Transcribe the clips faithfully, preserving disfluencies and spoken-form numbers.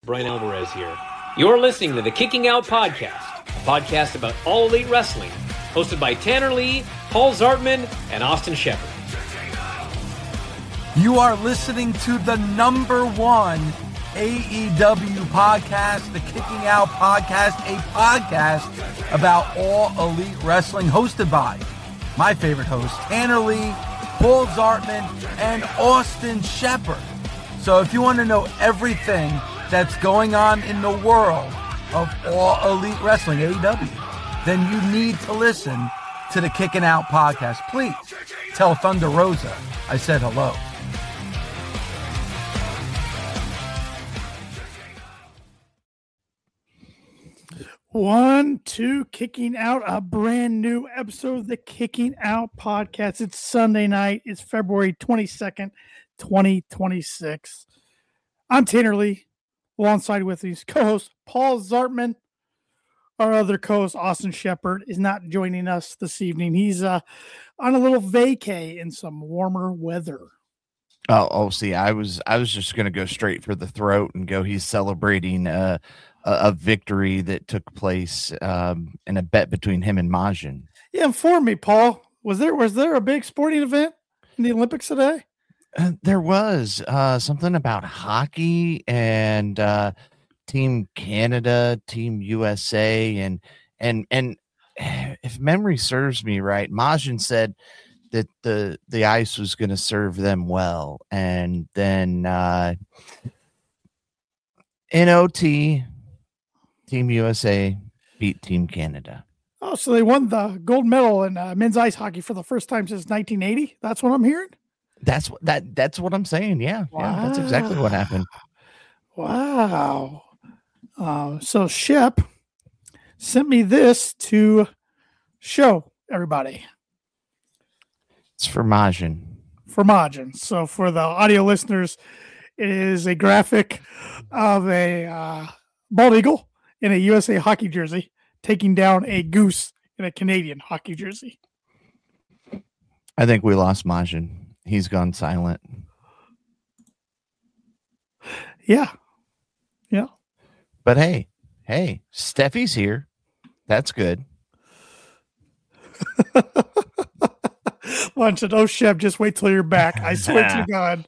Brian Alvarez here. You're listening to the Kicking Out Podcast, a podcast about All Elite Wrestling, hosted by Tanner Lee, Paul Zartman, and Austin Shepard. You are listening to the number one A E W podcast, the Kicking Out Podcast, a podcast about All Elite Wrestling, hosted by my favorite host, Tanner Lee, Paul Zartman, and Austin Shepard. So if you want to know everything that's going on in the world of All Elite Wrestling, A E W, then you need to listen to the Kicking Out Podcast. Please tell Thunder Rosa I said hello. One, two, kicking out a brand new episode of the Kicking Out Podcast. It's Sunday night. It's February twenty-second, twenty twenty-six. I'm Tanner Lee, alongside with his co-host Paul Zartman. Our other co-host Austin Shepard is not joining us this evening. He's uh, on a little vacay in some warmer weather. Oh, oh, see, I was I was just gonna go straight for the throat and go. He's celebrating uh, a, a victory that took place um, in a bet between him and Majin. Yeah, inform me, Paul. Was there was there a big sporting event in the Olympics today? Uh, there was uh, something about hockey and uh, Team Canada, Team U S A, and and and if memory serves me right, Majin said that the the ice was going to serve them well, and then uh, in O T, Team U S A beat Team Canada. Oh, so they won the gold medal in uh, men's ice hockey for the first time since nineteen eighty. That's what I'm hearing. That's what that that's what I'm saying. Yeah, wow. yeah, that's exactly what happened. Wow. Uh, so Shep sent me this to show everybody. It's for Majin. For Majin. So for the audio listeners, it is a graphic of a uh, bald eagle in a U S A hockey jersey taking down a goose in a Canadian hockey jersey. I think we lost Majin. He's gone silent. Yeah. Yeah. But hey, hey, Steffi's here. That's good. Lunch and oh, Shep, just wait till you're back. I swear to God.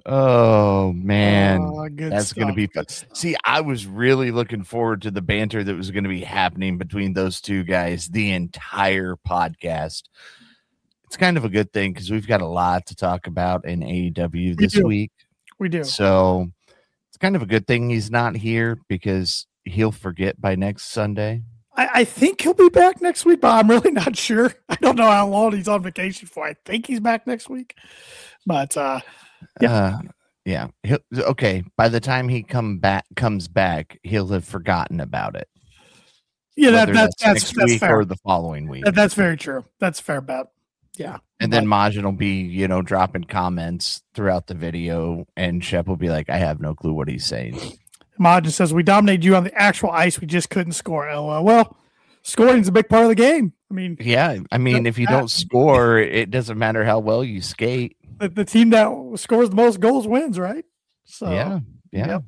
Oh man, oh, that's going to be fun. See, I was really looking forward to the banter that was going to be happening between those two guys the entire podcast. It's kind of a good thing because we've got a lot to talk about in A E W this we week. We do. So it's kind of a good thing he's not here because he'll forget by next Sunday. I, I think he'll be back next week, but I'm really not sure. I don't know how long he's on vacation for. I think he's back next week. But uh yeah. Uh, yeah. He'll, okay. By the time he come back comes back, he'll have forgotten about it. Yeah, that, that's that's, that's, next that's week fair. Or the following week. That, that's very true. That's a fair bet. Yeah. And then Majin will be, you know, dropping comments throughout the video, and Shep will be like, I have no clue what he's saying. Majin says, we dominated you on the actual ice. We just couldn't score. L O L. Well, scoring's a big part of the game. I mean, yeah. I mean, if you don't score, it doesn't matter how well you skate. The, the team that scores the most goals wins, right? So, yeah. Yeah. Yep.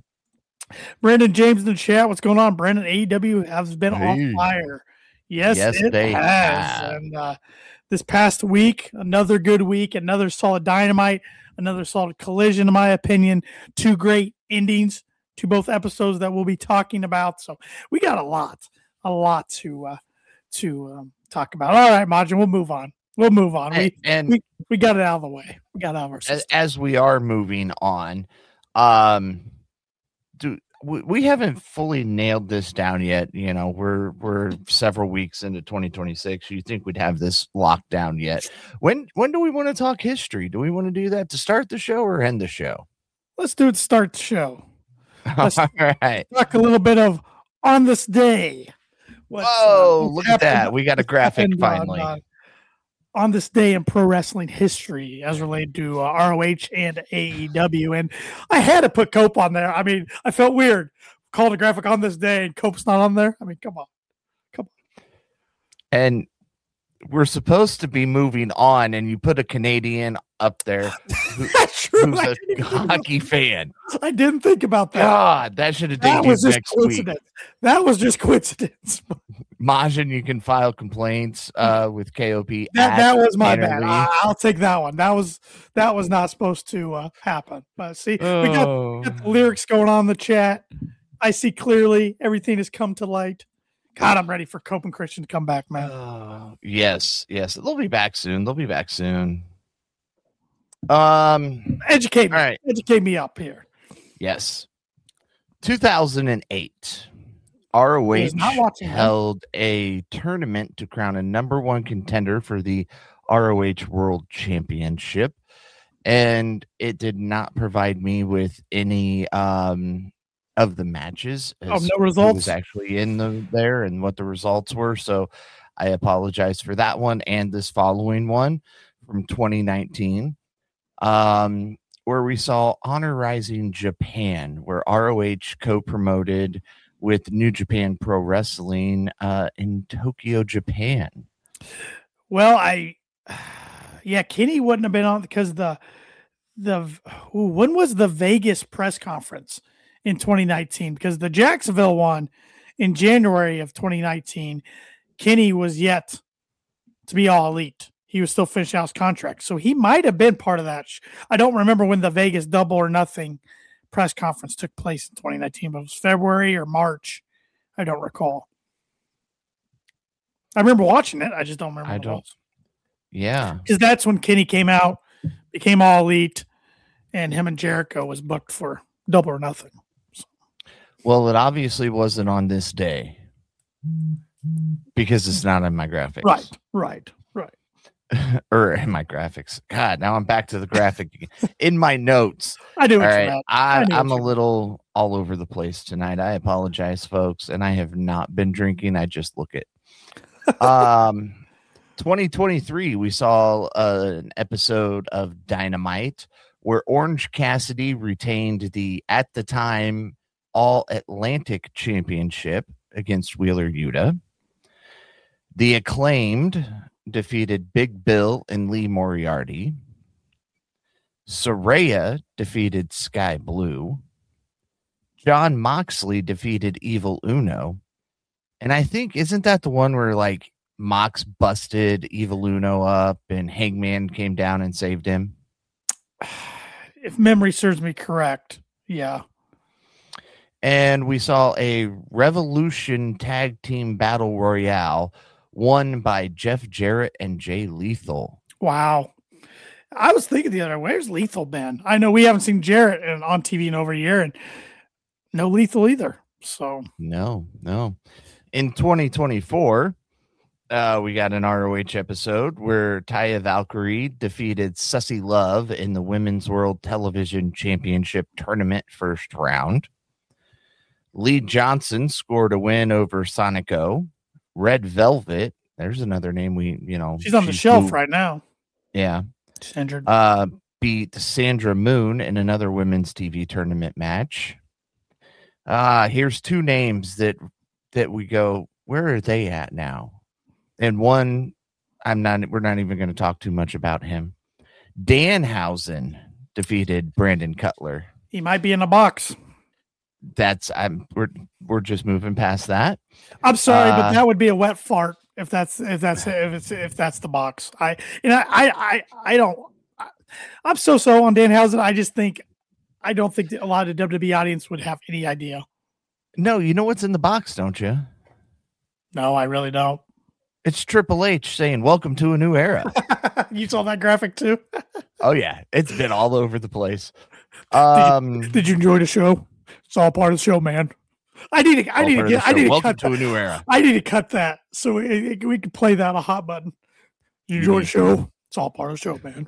Brandon James in the chat. What's going on? Brandon, A E W has been hey. on fire. Yes, yes it they has. have. And uh, this past week, another good week, another solid Dynamite, another solid Collision, in my opinion. Two great endings to both episodes that we'll be talking about. So we got a lot, a lot to uh, to um, talk about. All right, Majin, we'll move on. We'll move on. We, and we we got it out of the way. We got it out of our system. As, as we are moving on, um, do we, we haven't fully nailed this down yet. You know, we're we're several weeks into twenty twenty-six. You think we'd have this locked down yet? When when do we want to talk history? Do we want to do that to start the show or end the show? Let's do it. To start the show. Let's All right. Talk a little bit of on this day. What's, Whoa! Uh, look at that. We got a graphic finally. On, uh, on this day in pro wrestling history as related to uh, R O H and A E W. And I had to put Cope on there. I mean, I felt weird. Called a graphic on this day and Cope's not on there. I mean, come on. Come on. And we're supposed to be moving on, and you put a Canadian up there who, That's true. who's I a didn't, hockey fan. I didn't think about that. God, that should have That debuted was just next week. coincidence. That was just coincidence. Majin, you can file complaints uh, with K O P. That that was my Tanner bad. Lee. I, I'll take that one. That was that was not supposed to uh, happen. But see, we got, Oh. we got the lyrics going on in the chat. I see clearly everything has come to light. God, I'm ready for Cope and Christian to come back, man. Oh, yes, yes. They'll be back soon. They'll be back soon. Um, Educate me. all right. Educate me up here. Yes. two thousand eight, R O H He's not watching that. held a tournament to crown a number one contender for the R O H World Championship, and it did not provide me with any um of the matches. Oh, as no who results? was actually in the there and what the results were. So I apologize for that one and this following one from twenty nineteen. Um, where we saw Honor Rising Japan, where R O H co-promoted with New Japan Pro Wrestling uh, in Tokyo, Japan. Well, I yeah, Kenny wouldn't have been on because the the ooh, when was the Vegas press conference in twenty nineteen? Because the Jacksonville one in January of twenty nineteen, Kenny was yet to be all elite. He was still finishing out his contract. So he might have been part of that. I don't remember when the Vegas Double or Nothing press conference took place in twenty nineteen, but it was February or March. I don't recall. I remember watching it. I just don't remember. I don't. Yeah. Because that's when Kenny came out, became all elite, and him and Jericho was booked for Double or Nothing. So. Well, it obviously wasn't on this day because it's not in my graphics. Right, right, right. Or in my graphics. God, now I'm back to the graphic in my notes. I do. All right, I, I knew I'm what a you little all over the place tonight. I apologize, folks, and I have not been drinking. I just look it. um, twenty twenty-three, we saw uh, an episode of Dynamite where Orange Cassidy retained the at the time All Atlantic Championship against Wheeler Yuta. The Acclaimed defeated Big Bill and Lee Moriarty. Saraya defeated Sky Blue. John Moxley defeated Evil Uno. And I think, isn't that the one where like Mox busted Evil Uno up and Hangman came down and saved him? If memory serves me correct, yeah. And we saw a Revolution Tag Team Battle Royale won by Jeff Jarrett and Jay Lethal. Wow. I was thinking the other, where's Lethal been? I know we haven't seen Jarrett in, on T V in over a year, and no Lethal either. So No, no. In twenty twenty-four, uh, we got an R O H episode where Taya Valkyrie defeated Sussy Love in the Women's World Television Championship Tournament first round. Lee Johnson scored a win over Sonico. Red Velvet, there's another name we, you know. she's on the shelf moved. right now. Yeah. She's injured. Uh, beat Sandra Moon in another women's T V tournament match. Uh, here's two names that that we go, where are they at now? And one, I'm not, we're not even going to talk too much about him. Danhausen defeated Brandon Cutler. He might be in the box. That's I'm we're we're just moving past that. I'm sorry, Uh, but that would be a wet fart if that's if that's if it's if that's the box. I and I I I, I don't. I, I'm so so on Danhausen. I just think I don't think that a lot of the W W E audience would have any idea. No, you know what's in the box, don't you? No, I really don't. It's Triple H saying, "Welcome to a new era." You saw that graphic too? Oh yeah, it's been all over the place. Um, did, you, did you enjoy the show? It's all part of the show, man. I need to. I need to get. I need to Welcome cut to that. a new era. I need to cut that so it, it, we can play that on a hot button. You enjoy the show? It's all part of the show, man.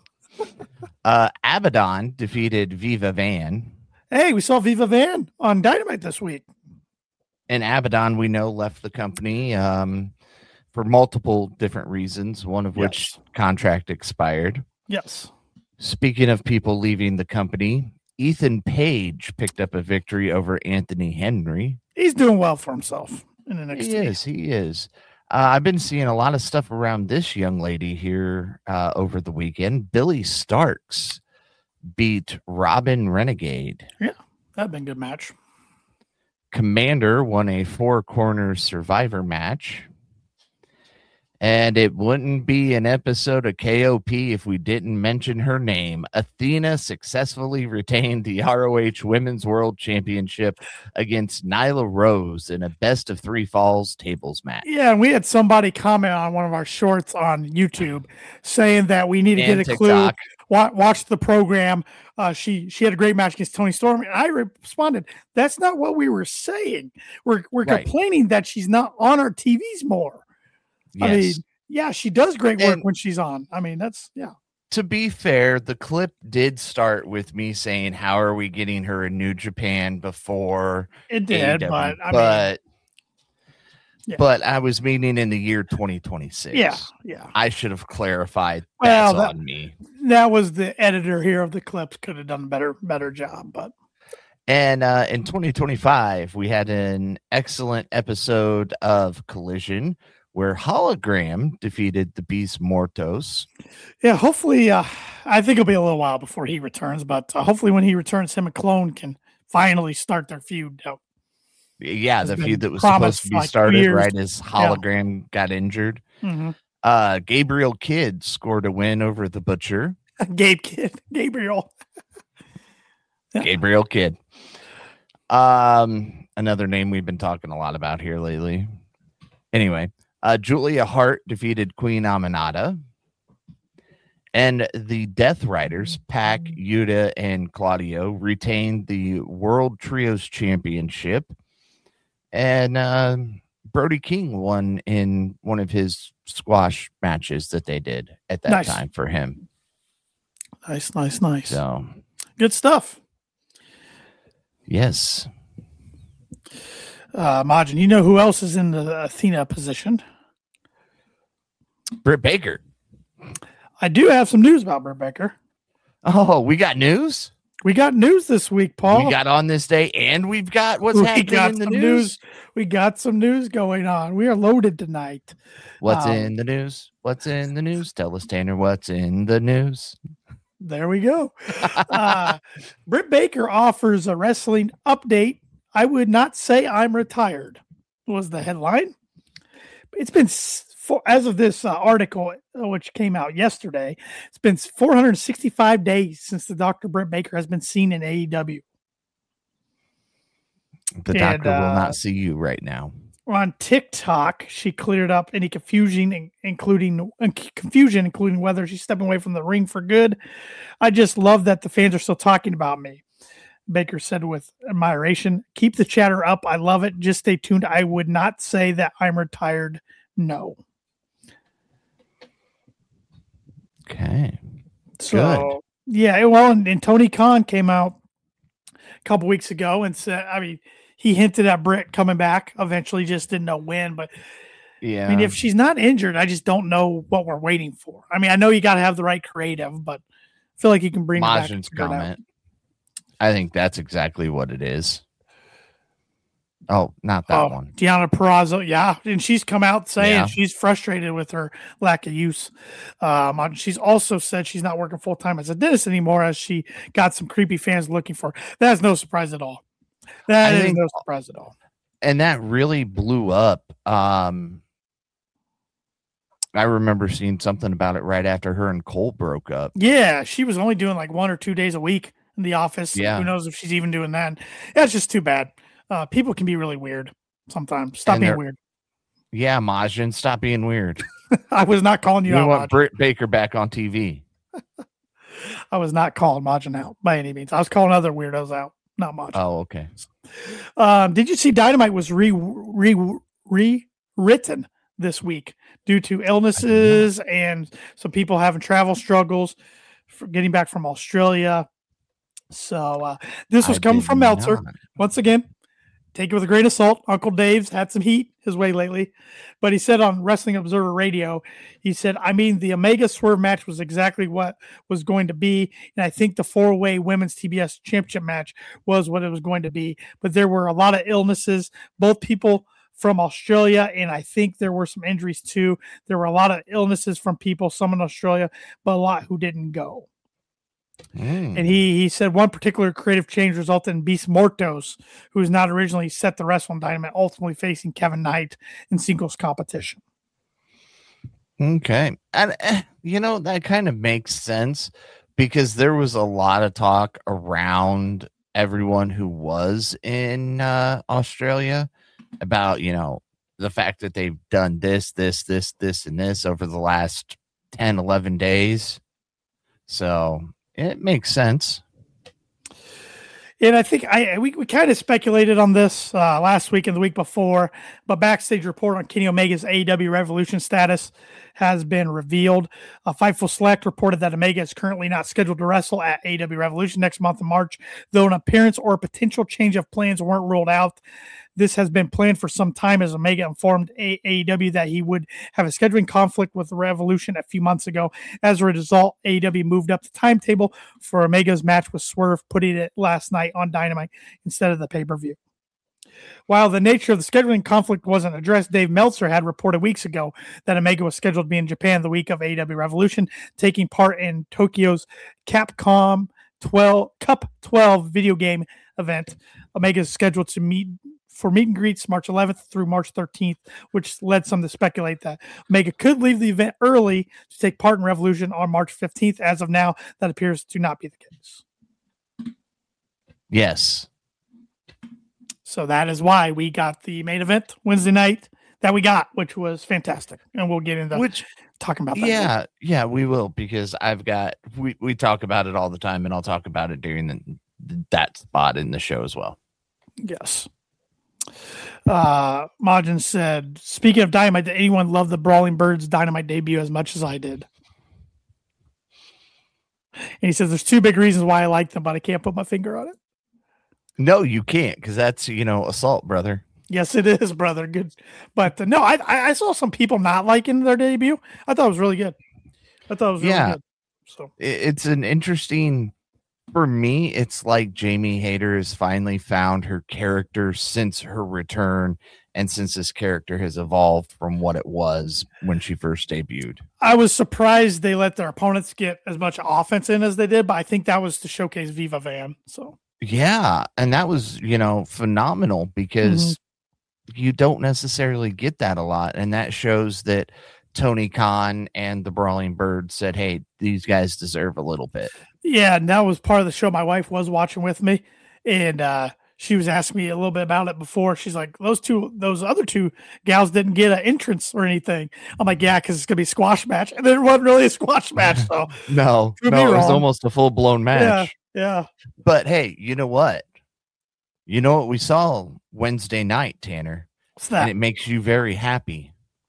Uh, Abaddon defeated Viva Van. Hey, we saw Viva Van on Dynamite this week. And Abaddon, we know, left the company um, for multiple different reasons, one of which Yes. contract expired. Yes. Speaking of people leaving the company, Ethan Page picked up a victory over Anthony Henry. He's doing well for himself in N X T. He is. He is. Uh, I've been seeing a lot of stuff around this young lady here uh, over the weekend. Billy Starks beat Robin Renegade. Yeah, that'd been a good match. Commander won a four-corner survivor match. And it wouldn't be an episode of K O P if we didn't mention her name. Athena successfully retained the R O H Women's World Championship against Nyla Rose in a best of three falls tables match. Yeah, and we had somebody comment on one of our shorts on YouTube saying that we need to And get a TikTok. clue. Watch, watch the program. Uh, she she had a great match against Toni Storm. And I responded, that's not what we were saying. We're we're Right. complaining that she's not on our T Vs more. Yes. I mean, yeah, she does great work And- when she's on. I mean, that's yeah. To be fair, the clip did start with me saying, how are we getting her in New Japan before It did, A E W? but I mean, but, Yeah. but I was meaning in the year twenty twenty-six. yeah, yeah. I should have clarified. Well, That's that- on me. That was the editor here of the clips could have done a better better job, but And uh, in twenty twenty-five, we had an excellent episode of Collision where Hologram defeated the Beast Mortos. yeah, hopefully, uh, I think it'll be a little while before he returns, but uh, hopefully when he returns, him and Clone can finally start their feud out. Yeah, It's the been feud that was promised supposed to be like two started years. right as Hologram got injured. Mm-hmm. Uh, Gabriel Kidd scored a win over the Butcher. Gabe Kid, Gabriel. Yeah. Gabriel Kidd. Um, another name we've been talking a lot about here lately. Anyway, uh, Julia Hart defeated Queen Aminata. And the Death Riders, Pac, Yuta, and Claudio, retained the World Trios Championship. And uh, Brody King won in one of his squash matches that they did at that Nice. time for him. Nice, nice, nice. So, Good stuff. yes. Uh, Majin, you know who else is in the Athena position? Britt Baker. I do have some news about Britt Baker. Oh, we got news? We got news this week, Paul. We got on this day, and we've got what's We happening got in the some news. We got some news going on. We are loaded tonight. What's Um, in the news? What's in the news? Tell us, Tanner, what's in the news? There we go. uh, Britt Baker offers a wrestling update. I would not say I'm retired, was the headline. It's been, s- for, as of this uh, article, uh, which came out yesterday, it's been four hundred sixty-five days since the Doctor Britt Baker has been seen in A E W. The And, doctor will uh, not see you right now. On TikTok, she cleared up any confusion, in- including uh, confusion, including whether she's stepping away from the ring for good. I just love that the fans are still talking about me. Baker said with admiration, "Keep the chatter up. I love it. Just stay tuned. I would not say that I'm retired. No." Okay. So yeah, well, and, and Tony Khan came out a couple weeks ago and said, I mean, he hinted at Britt coming back eventually, just didn't know when, but Yeah. I mean, if she's not injured, I just don't know what we're waiting for. I mean, I know you got to have the right creative, but I feel like you can bring her back and Majin's figure it out. comment. I think that's exactly what it is. Oh, not that Oh, one. Deanna Perrazzo, yeah, and she's come out saying Yeah. she's frustrated with her lack of use. Um, and she's also said she's not working full time as a dentist anymore, as she got some creepy fans looking for her. That's no surprise at all. That I is think- no surprise at all. And that really blew up. Um, I remember seeing something about it right after her and Cole broke up. Yeah, she was only doing like one or two days a week in the office. Yeah. Who knows if she's even doing that? That's just too bad. Uh, people can be really weird sometimes. Stop And being they're- weird. Yeah, Majin, stop being weird. I was not calling you We out. want Majin. Britt Baker back on T V. I was not calling Majin out by any means. I was calling other weirdos out, not Majin. Oh, okay. Um, did you see Dynamite was re re rewritten this week due to illnesses and some people having travel struggles for getting back from Australia? So uh, this was I coming did from Meltzer. not. Once again, take it with a grain of salt. Uncle Dave's had some heat his way lately, but he said on Wrestling Observer Radio, he said, I mean, the Omega Swerve match was exactly what was going to be. And I think the four-way women's T B S championship match was what it was going to be. But there were a lot of illnesses. Both people from Australia, and I think there were some injuries too. There were a lot of illnesses from people, some in Australia, but a lot who didn't go. Mm. And he he said one particular creative change resulted in Beast Mortos, who was not originally set to wrestle on Dynamite, ultimately facing Kevin Knight in singles competition. Okay. And, uh, you know, that kind of makes sense because there was a lot of talk around everyone who was in uh, Australia about, you know, the fact that they've done this, this, this, this, and this over the last ten, eleven days. So it makes sense. And I think I we, we kind of speculated on this uh, last week and the week before, but backstage report on Kenny Omega's A E W Revolution status has been revealed. Uh, Fightful Select reported that Omega is currently not scheduled to wrestle at A E W Revolution next month in March, though an appearance or a potential change of plans weren't ruled out. This has been planned for some time, as Omega informed A E W that he would have a scheduling conflict with the Revolution a few months ago. As a result, A E W moved up the timetable for Omega's match with Swerve, putting it last night on Dynamite instead of the pay-per-view. While the nature of the scheduling conflict wasn't addressed, Dave Meltzer had reported weeks ago that Omega was scheduled to be in Japan the week of A E W Revolution, taking part in Tokyo's Capcom twelve Cup twelve video game event. Omega is scheduled to meet for meet and greets March eleventh through March thirteenth, which led some to speculate that Omega could leave the event early to take part in Revolution on March fifteenth. As of now, that appears to not be the case. Yes. So that is why we got the main event Wednesday night that we got, which was fantastic. And we'll get into which, talking about that. Yeah, later. yeah, we will, because I've got, we, we talk about it all the time, and I'll talk about it during the, that spot in the show as well. Yes. Uh, Majin said, speaking of Dynamite, did anyone love the Brawling Birds Dynamite debut as much as I did? And he says, there's two big reasons why I like them, but I can't put my finger on it. No, you can't, because that's, you know, assault, brother. Yes, it is, brother. Good. But uh, no, I I saw some people not liking their debut. I thought it was really good. I thought it was really yeah. good. So it's an interesting, for me, it's like Jamie Hayter has finally found her character since her return, and since this character has evolved from what it was when she first debuted. I was surprised they let their opponents get as much offense in as they did, but I think that was to showcase Viva Van. So yeah, and that was, you know, phenomenal, because mm-hmm. you don't necessarily get that a lot, and that shows that Tony Khan and the Brawling Birds said, hey, these guys deserve a little bit. Yeah, and that was part of the show. My wife was watching with me, and uh, she was asking me a little bit about it before. She's like, those two, those other two gals didn't get an entrance or anything. I'm like, yeah, because it's going to be a squash match. And there wasn't really a squash match. So no, no, it was almost a full-blown match. Yeah, yeah. But hey, you know what? You know what we saw Wednesday night, Tanner? What's that? And it makes you very happy.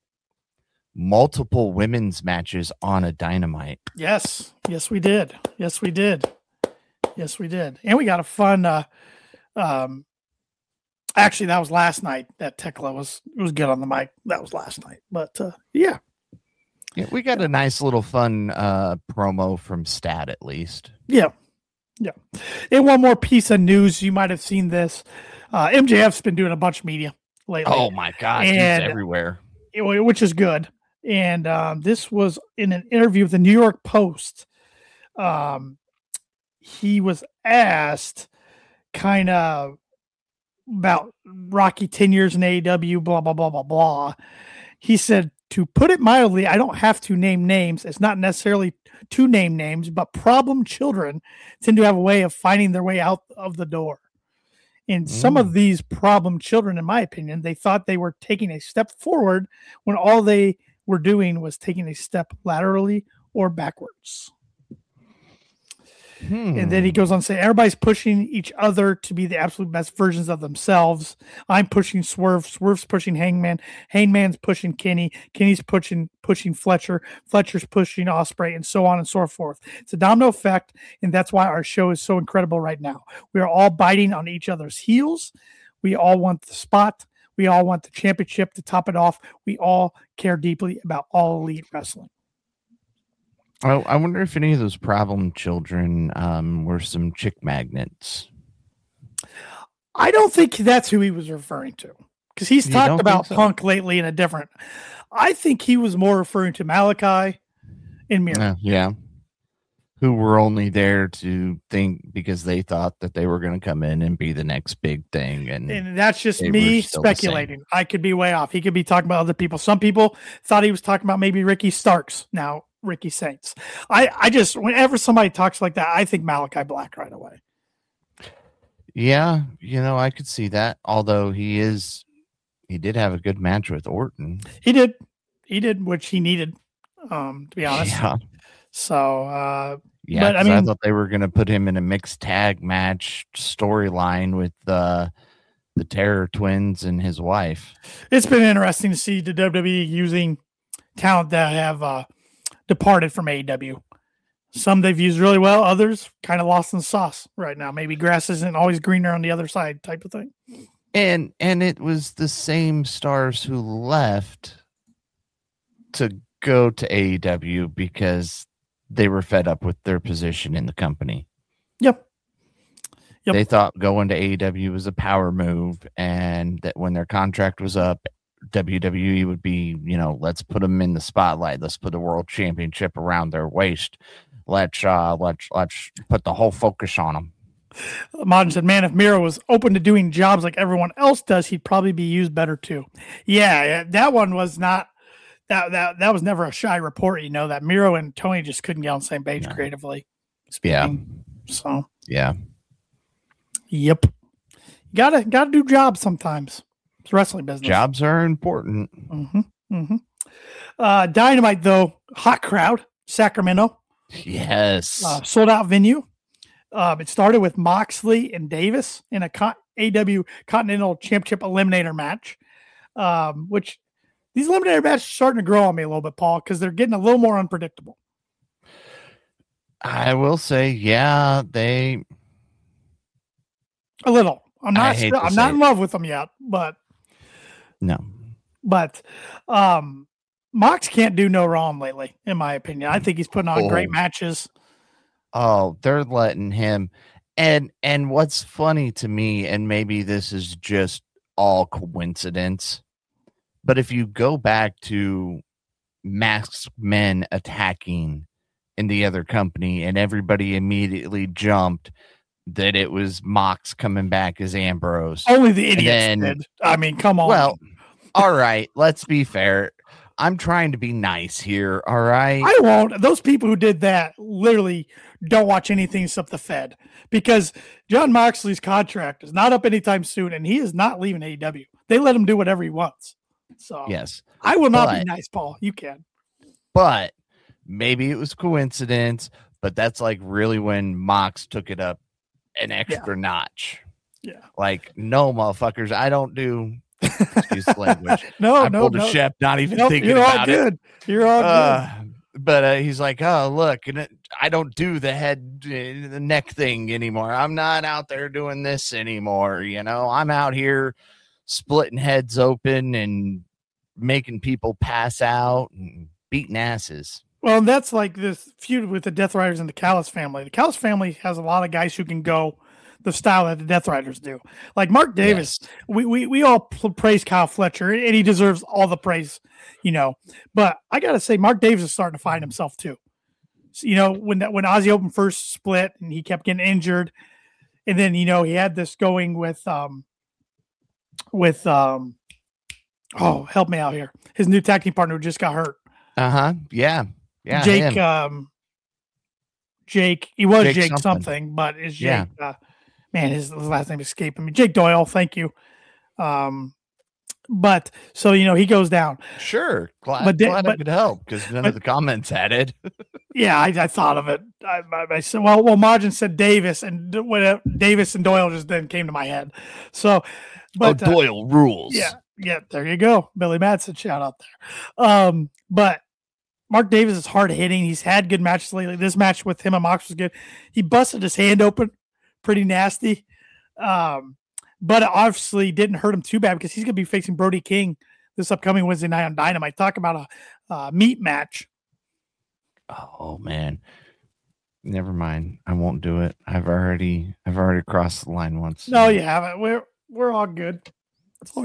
Multiple women's matches on a Dynamite. Yes. Yes, we did. Yes, we did. Yes, we did. And we got a fun, uh, um, actually that was last night that Tekla was, was good on the mic. That was last night, but, uh, yeah. Yeah. We got a nice little fun, uh, promo from Stat at least. Yeah. Yeah. And one more piece of news. You might've seen this. Uh, M J F's been doing a bunch of media lately. Oh my God. And, he's everywhere. It, which is good. And um, this was in an interview with the New York Post. Um, he was asked kind of about Rocky ten years in A E W, blah, blah, blah, blah, blah. He said, to put it mildly, I don't have to name names. It's not necessarily to name names, but problem children tend to have a way of finding their way out of the door. And some mm. of these problem children, in my opinion, they thought they were taking a step forward when all they were doing was taking a step laterally or backwards. Hmm. And then he goes on to say, everybody's pushing each other to be the absolute best versions of themselves. I'm pushing Swerve. Swerve's pushing Hangman. Hangman's pushing Kenny. Kenny's pushing pushing Fletcher. Fletcher's pushing Ospreay, and so on and so forth. It's a domino effect, and that's why our show is so incredible right now. We are all biting on each other's heels. We all want the spot. We all want the championship to top it off. We all care deeply about All Elite Wrestling. I, I wonder if any of those problem children um, were some chick magnets. I don't think that's who he was referring to, Because he's You talked don't about think so? Punk lately in a different. I think he was more referring to Malachi and Miro. Uh, yeah. Who were only there to think because they thought that they were going to come in and be the next big thing. And, And that's just they me were still the same. speculating. I could be way off. He could be talking about other people. Some people thought he was talking about maybe Ricky Starks. Now Ricky Saints. I, I just, whenever somebody talks like that, I think Malachi Black right away. Yeah, you know, I could see that. Although he is, he did have a good match with Orton. He did. He did, which he needed, um, to be honest. Yeah, So, uh, yeah. But, I 'cause I, mean- thought they were going to put him in a mixed tag match storyline with uh, the Terror Twins and his wife. it's been interesting to see the W W E using talent that have uh, departed from A E W. Some they've used really well, others kind of lost in the sauce right now. Maybe grass isn't always greener on the other side type of thing. And and it was the same stars who left to go to A E W because they were fed up with their position in the company. Yep. Yep. They thought going to A E W was a power move, and that when their contract was up, W W E would be, you know, let's put them in the spotlight. Let's put a world championship around their waist. Let's uh, let's let's put the whole focus on them. Modern said, man, if Miro was open to doing jobs like everyone else does, he'd probably be used better too. Yeah, yeah, that one was not that that that was never a shy report, you know, that Miro and Tony just couldn't get on the same page No. creatively Yeah, speaking. So yeah. yep. Gotta gotta do jobs sometimes. It's wrestling business. Jobs are important. Mm-hmm, mm-hmm. Uh, Dynamite though, hot crowd, Sacramento, Yes. uh, sold out venue. Um, it started with Moxley and Davis in a con- A W Continental Championship Eliminator match, um, which these Eliminator matches are starting to grow on me a little bit, Paul, because they're getting a little more unpredictable. I will say, yeah, they. A little. I'm I not. hate Still, to I'm say not in it. love with them yet, but No. but um, Mox can't do no wrong lately, in my opinion. I think he's putting on great Oh. matches. Oh, they're letting him. And and what's funny to me, and maybe this is just all coincidence, but if you go back to masked men attacking in the other company, and everybody immediately jumped that it was Mox coming back as Ambrose. Only the idiots then- did. I mean, come on. Well, all right, let's be fair. I'm trying to be nice here, all right? I won't. Those people who did that literally don't watch anything except the Fed, because John Moxley's contract is not up anytime soon, and he is not leaving A E W. They let him do whatever he wants. So Yes. I will not but- be nice, Paul. You can. But maybe it was coincidence, but that's like really when Mox took it up an extra notch. Yeah. Like, no, motherfuckers, I don't do excuse the language. No, I no, pulled no. a Shep, not even Nope, thinking you're all about it. good. You're all good. Uh, but uh, he's like, oh, look, and it, I don't do the head, uh, the neck thing anymore. I'm not out there doing this anymore. You know, I'm out here splitting heads open and making people pass out and beating asses. Well, and that's like this feud with the Death Riders and the Callis family. The Callis family has a lot of guys who can go the style that the Death Riders do. Like Mark Davis, Yes. we, we we all pl- praise Kyle Fletcher, and he deserves all the praise, you know. But I got to say, Mark Davis is starting to find himself too. So, you know, when that when Ozzy Open first split and he kept getting injured, and then you know he had this going with um with um oh help me out here, his new tag team partner who just got hurt. Uh huh. Yeah. Yeah. Jake, him. um, Jake, he was Jake Jake, something. something. but is Jake, Yeah. uh, man, his, his last name is escaping me. Jake Doyle, thank you. Um, but so, you know, he goes down. Sure. Glad, But da- glad I but- could help because none but- of the comments had it. Yeah, I, I thought of it. I, I, I said, well, well, Margin said Davis, and D- whatever, Davis and Doyle just then came to my head. So, but uh, Doyle rules. yeah, yeah, there you go. Billy Madsen, shout out there. Um, but Mark Davis is hard hitting. He's had good matches lately. This match with him and Mox was good. He busted his hand open pretty nasty. Um, but it obviously didn't hurt him too bad because he's going to be facing Brody King this upcoming Wednesday night on Dynamite. Talk about a uh, meat match. Oh man. Never mind. I won't do it. I've already I've already crossed the line once. No, you haven't. We're we're all good. It's all good.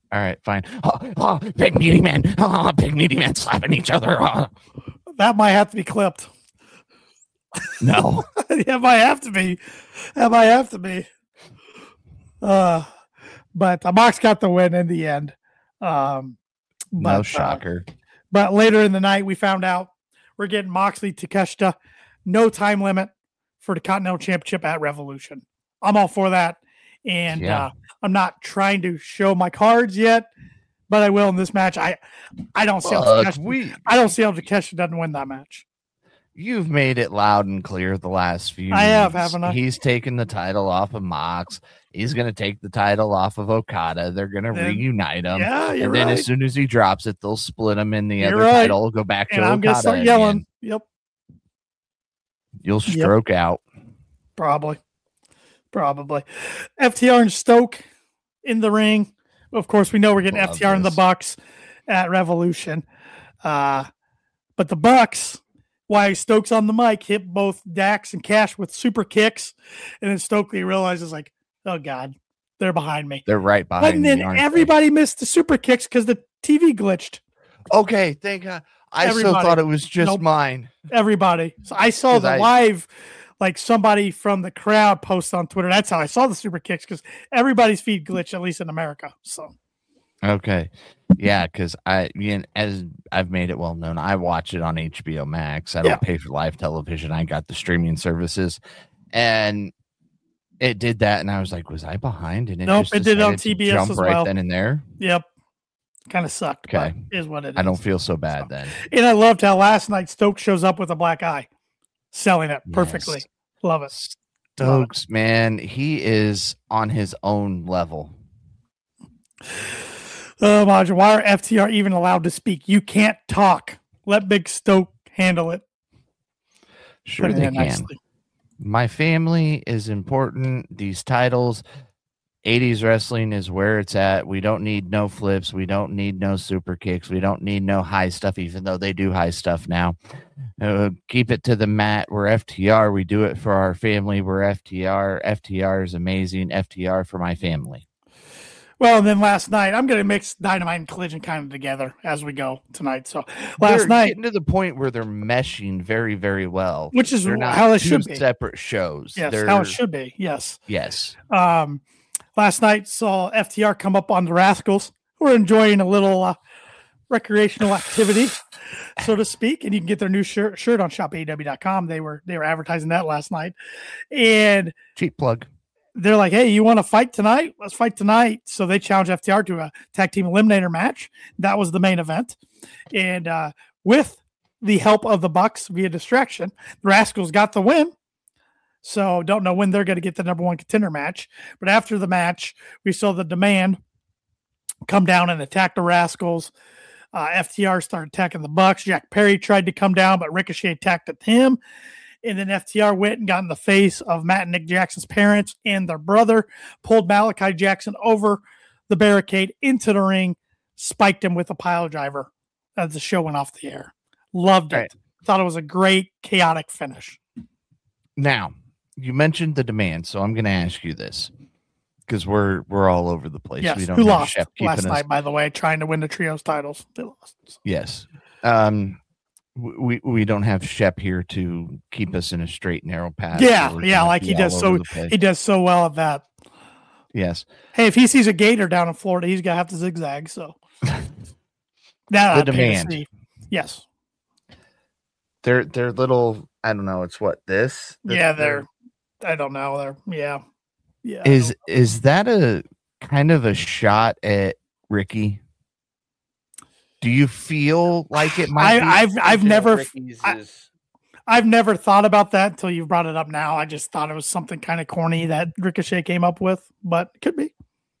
All right, fine. Oh, oh, big meaty man. Oh, big meaty man slapping each other. Oh. That might have to be clipped. No. That might have to be. That might have to be. Uh, but uh, Mox got the win in the end. Um, but, no shocker. Uh, but later in the night, we found out we're getting Moxley Takeshita. No time limit for the Continental Championship at Revolution. I'm all for that. And yeah. uh, I'm not trying to show my cards yet, but I will in this match. I I don't see how Takeshita, we, I don't see how Takeshita doesn't win that match. You've made it loud and clear the last few I have, months. haven't I? He's taken the title off of Mox. He's going to take the title off of Okada. They're going to reunite them. Yeah, you're and then right. as soon as he drops it, they'll split him in the You're other right. title. Go back to and Okada. I'm going to start again. yelling. Yep. You'll stroke yep. out. Probably. Probably. F T R and Stoke in the ring. Of course, we know we're getting Love F T R this. and the Bucks at Revolution. Uh, but the Bucks, while Stokes on the mic, hit both Dax and Cash with super kicks. And then Stokely realizes, like, oh, God, they're behind me. They're right behind and me. And then everybody they? missed the super kicks because the T V glitched. Okay, thank God. I everybody. still thought it was just nope. mine. Everybody. So I saw the I... live, like somebody from the crowd post on Twitter. That's how I saw the super kicks because everybody's feed glitched, at least in America. So. Okay. Yeah, because I, you know, as I've made it well known, I watch it on H B O Max. I don't yeah. pay for live television. I got the streaming services, and it did that, and I was like, "Was I behind?" And it nope, just it did on T B S jump as right well. then and there. Yep, kind of sucked. Okay, but is what it is. I don't feel so bad so. then. And I loved how last night Stokes shows up with a black eye, selling it perfectly. Yes. Love it. Stokes, Love it. man, he is on his own level. Oh, Roger, why are F T R even allowed to speak? You can't talk. Let Big Stoke handle it. Sure they can. Nicely. My family is important. These titles, eighties wrestling is where it's at. We don't need no flips. We don't need no super kicks. We don't need no high stuff, even though they do high stuff now. Uh, keep it to the mat. We're F T R. We do it for our family. We're F T R. F T R is amazing. F T R for my family. Well, and then last night, I'm going to mix Dynamite and Collision kind of together as we go tonight. So last they're night, getting to the point where they're meshing very, very well, which is they're not how it two should be. Separate shows. Yes, they're, how it should be. Yes, yes. Um, last night saw F T R come up on the Rascals, who are enjoying a little uh, recreational activity, so to speak. And you can get their new shirt shirt on shop A E W dot com. They were they were advertising that last night, and cheap plug. They're like, hey, you want to fight tonight? Let's fight tonight. So they challenged F T R to a tag team eliminator match. That was the main event. And uh, with the help of the Bucks via distraction, the Rascals got the win. So don't know when they're going to get the number one contender match. But after the match, we saw the Demand come down and attack the Rascals. Uh, F T R started attacking the Bucks. Jack Perry tried to come down, but Ricochet attacked at him. And then F T R went and got in the face of Matt and Nick Jackson's parents and their brother, pulled Malachi Jackson over the barricade into the ring, spiked him with a pile driver as the show went off the air. Loved it. Right. Thought it was a great, chaotic finish. Now, you mentioned the Demand, so I'm going to ask you this because we're we're all over the place. Yes, we don't who lost last us... night, by the way, trying to win the trios titles. They lost. So. Yes. Um, We we don't have Shep here to keep us in a straight narrow path. Yeah, yeah, like he does so he does so well at that. Yes. Hey, if he sees a gator down in Florida, he's gonna have to zigzag. So that the Demand. Yes. They're they're little. I don't know. It's what this. this yeah, they're, they're. I don't know. They're. Yeah. Yeah. Is is that a kind of a shot at Ricky? Do you feel like it might? I, be I've I've never I, I've never thought about that until you've brought it up now. I just thought it was something kind of corny that Ricochet came up with, but it could be.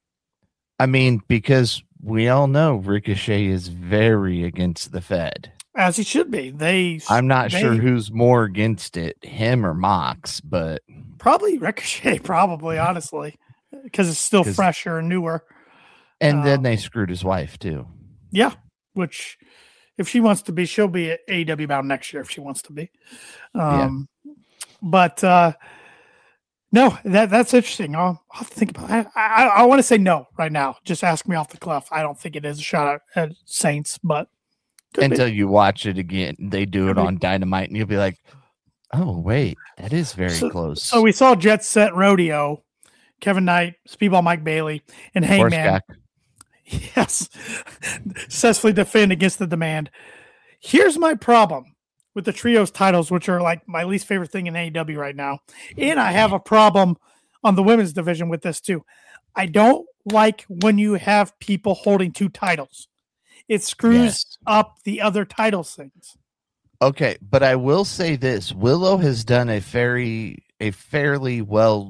I mean, because we all know Ricochet is very against the Fed, as he should be. They. I'm not they, sure who's more against it, him or Mox, but probably Ricochet. Probably, honestly, because it's still fresher and newer. And um, then they screwed his wife too. Yeah. Which, if she wants to be, she'll be at A E W bound next year if she wants to be. Um, yeah. But uh, No, that that's interesting. I'll, I'll have to think about it. I, I, I want to say no right now. Just ask me off the cuff. I don't think it is a shot at, at Saints, but until be. you watch it again, they do it on Dynamite, and you'll be like, "Oh, wait, that is very so, close." So we saw Jet Set Rodeo, Kevin Knight, Speedball Mike Bailey, and Hangman. Yes, successfully defend against the demand. Here's my problem with the trios titles, which are like my least favorite thing in A E W right now. And I have a problem on the women's division with this too. I don't like when you have people holding two titles. It screws yes. up the other title things. Okay, but I will say this. Willow has done a very, a fairly well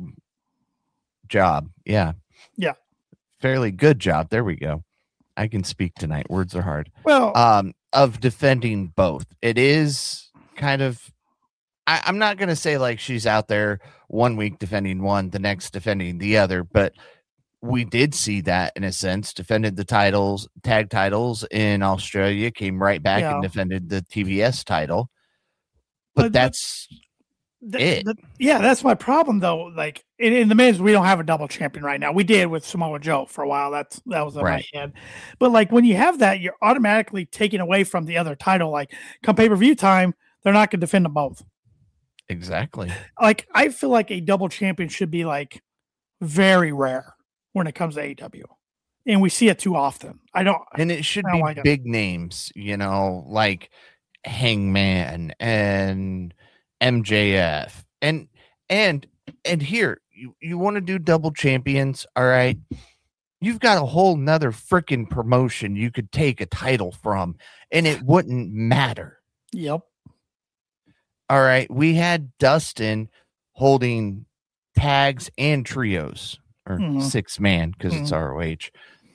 job. Yeah. Yeah. Fairly good job. There we go. I can speak tonight. Words are hard. Well, um, of defending both. It is kind of, I, I'm not going to say like she's out there one week defending one, the next defending the other, but we did see that in a sense. Defended the titles, tag titles in Australia, came right back yeah. and defended the T B S title. But, but that's the, it. The, yeah, that's my problem though. Like in, in the men's, we don't have a double champion right now. We did with Samoa Joe for a while. That's that was in right. my head. But like when you have that, you're automatically taking away from the other title. Like come pay-per-view time, they're not going to defend them both. Exactly. Like I feel like a double champion should be like very rare when it comes to A E W, and we see it too often. I don't, and it should be like big it. names, you know, like Hangman and M J F, and and and here you you want to do double champions, all right? You've got a whole nother freaking promotion you could take a title from, and it wouldn't matter. Yep. All right, we had Dustin holding tags and trios. Or mm-hmm. six man because mm-hmm. it's R O H,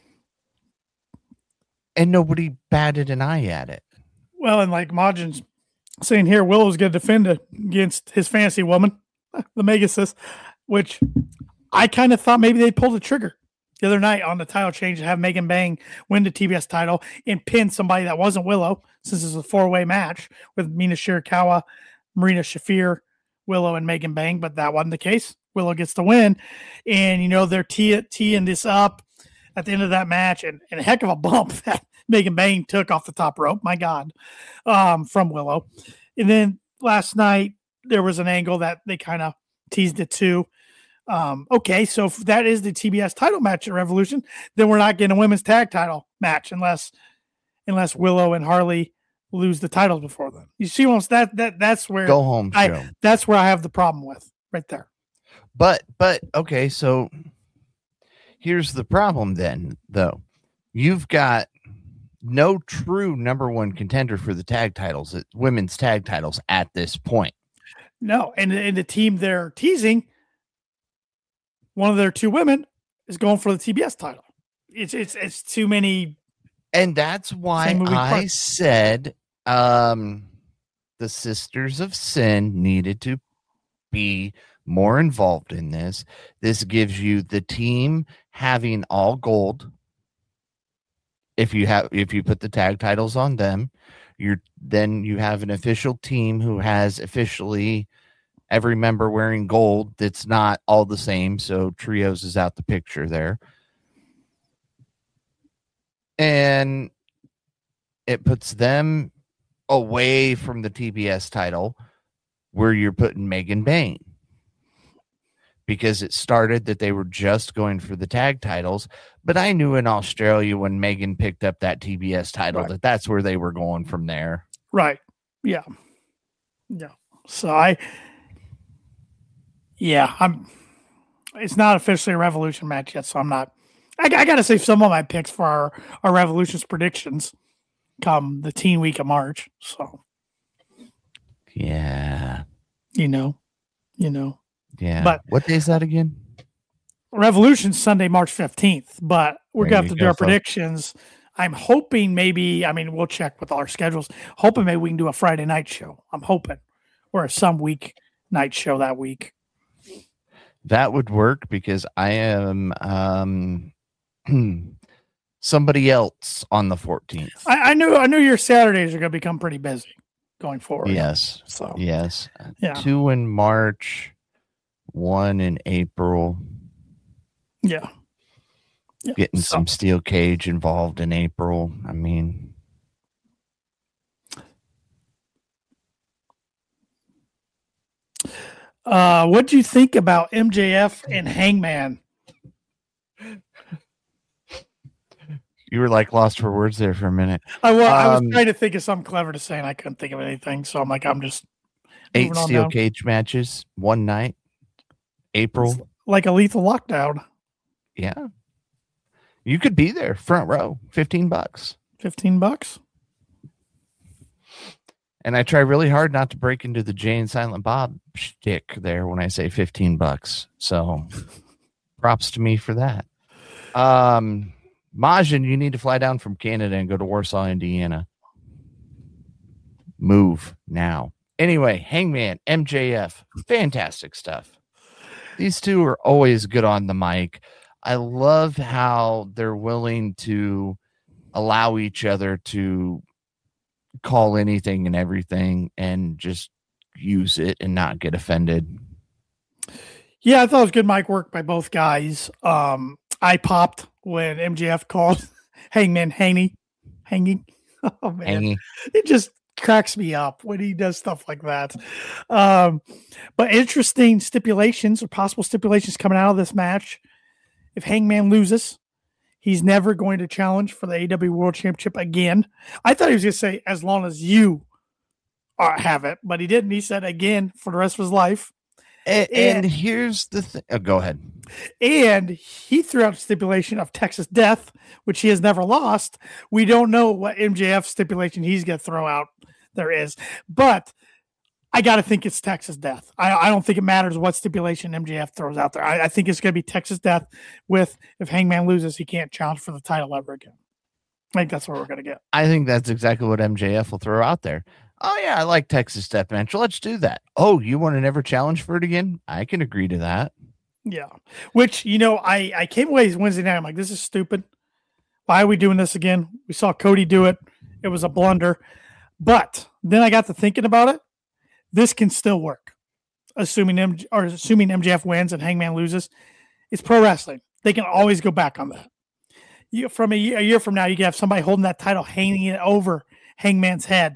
and nobody batted an eye at it. Well, and like Majin's saying here, Willow's going to defend against his fantasy woman, the Megasis, which I kind of thought maybe they pulled the trigger the other night on the title change to have Megan Bang win the T B S title and pin somebody that wasn't Willow, since it's a four way match with Mina Shirakawa, Marina Shafir, Willow, and Megan Bang, but that wasn't the case. Willow gets the win, and you know they're tee- teeing this up at the end of that match, and, and a heck of a bump that Megan Bang took off the top rope. My God, um, from Willow. And then last night there was an angle that they kind of teased it too. Um, okay, so if that is the T B S title match at Revolution, then we're not getting a women's tag title match unless unless Willow and Harley lose the titles before then. You see, once that that that's where go home. I, show. That's where I have the problem with right there. But, but, okay, so here's the problem then, though. You've got no true number one contender for the tag titles, women's tag titles at this point. No, and, and the team they're teasing, one of their two women is going for the T B S title. It's it's it's too many. And that's why I parts. said um, the Sisters of Sin needed to be more involved in this. This gives you the team having all gold. If you have, if you put the tag titles on them, you're then you have an official team who has officially every member wearing gold. That's not all the same. So trios is out the picture there. And it puts them away from the T B S title where you're putting Megan Bang. Because it started that they were just going for the tag titles. But I knew in Australia when Megan picked up that T B S title right. that that's where they were going from there. Right. Yeah. Yeah. So I, yeah, I'm, it's not officially a Revolution match yet. So I'm not, I, I got to save some of my picks for our, our Revolution's predictions come the teen week of March. So, yeah. You know, you know. Yeah. But what day is that again? Revolution Sunday, March fifteenth. But we're going to have to do our predictions. I'm hoping maybe, I mean, we'll check with all our schedules. Hoping maybe we can do a Friday night show. I'm hoping. Or some week night show that week. That would work because I am um, somebody else on the fourteenth. I, I knew I knew your Saturdays are going to become pretty busy going forward. Yes. So yes. Yeah. Two in March. one in April. Yeah. yeah. Getting So, some steel cage involved in April. I mean, uh, what do you think about M J F and Hangman? you were like lost for words there for a minute. I, well, I was Um, trying to think of something clever to say, and I couldn't think of anything. So I'm like, I'm just Eight moving on steel down. cage matches, one night, April. Like a lethal lockdown. Yeah. You could be there, front row, fifteen bucks. fifteen bucks. And I try really hard not to break into the Jay and Silent Bob shtick there when I say fifteen bucks. So props to me for that. Um, Majin, you need to fly down from Canada and go to Warsaw, Indiana. Move now. Anyway, Hangman, M J F, fantastic stuff. These two are always good on the mic. I love how they're willing to allow each other to call anything and everything and just use it and not get offended. Yeah, I thought it was good mic work by both guys. Um, I popped when M J F called Hangman Hangy. Hanging. Oh, man. Hangy. It just cracks me up when he does stuff like that. Um, but interesting stipulations or possible stipulations coming out of this match. If Hangman loses, he's never going to challenge for the A E W World Championship again. I thought he was going to say, as long as you are, have it, but he didn't. He said again for the rest of his life. And, And- and here's the thing. Oh, go ahead. And he threw out a stipulation of Texas Death, which he has never lost. We don't know what M J F stipulation he's going to throw out there is, but I got to think it's Texas Death. I, I don't think it matters what stipulation M J F throws out there. I, I think it's going to be Texas Death with, if Hangman loses, he can't challenge for the title ever again. I think that's what we're going to get. I think that's exactly what M J F will throw out there. Oh, yeah, I like Texas Death Match. Let's do that. Oh, you want to never challenge for it again? I can agree to that. Yeah. Which, you know, I, I came away Wednesday night. I'm like, this is stupid. Why are we doing this again? We saw Cody do it. It was a blunder. But then I got to thinking about it. This can still work. Assuming M or assuming M J F wins and Hangman loses. It's pro wrestling. They can always go back on that. You, from a year, a year from now, you can have somebody holding that title, hanging it over Hangman's head.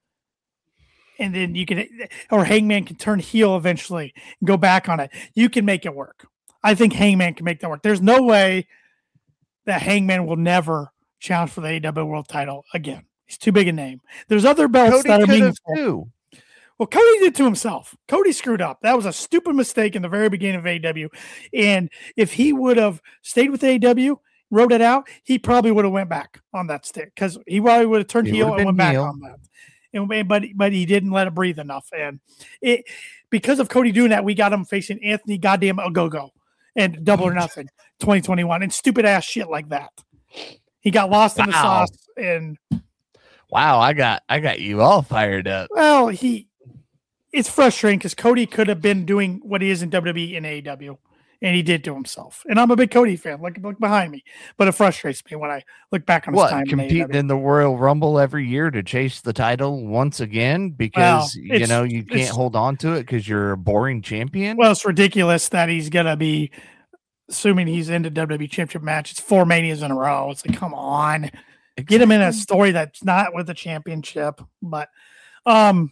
And then you can, or Hangman can turn heel eventually and go back on it. You can make it work. I think Hangman can make that work. There's no way that Hangman will never challenge for the A E W World title again. He's too big a name. There's other belts Cody that are could have meaningful. too. Well, Cody did to himself. Cody screwed up. That was a stupid mistake in the very beginning of A E W. And if he would have stayed with A E W, wrote it out, he probably would have went back on that stick because he probably would have turned He heel would have and went been back heel. on that. And, but but he didn't let it breathe enough. And it because of Cody doing that, we got him facing Anthony goddamn Ogogo and Double or Nothing twenty twenty-one and stupid ass shit like that. He got lost in the Wow. sauce and Wow, I got I got you all fired up. well, he it's frustrating because Cody could have been doing what he is in W W E and A E W, and he did to himself. And I'm a big Cody fan. Look, look behind me, but it frustrates me when I look back on his What, time. competing in A E W. in the Royal Rumble every year to chase the title once again because you it's- know you can't it's- hold on to it because you're a boring champion? Well, it's ridiculous that he's gonna be assuming he's into W W E Championship match. It's four manias in a row. It's like, come on, get him in a story that's not with the championship. But, um,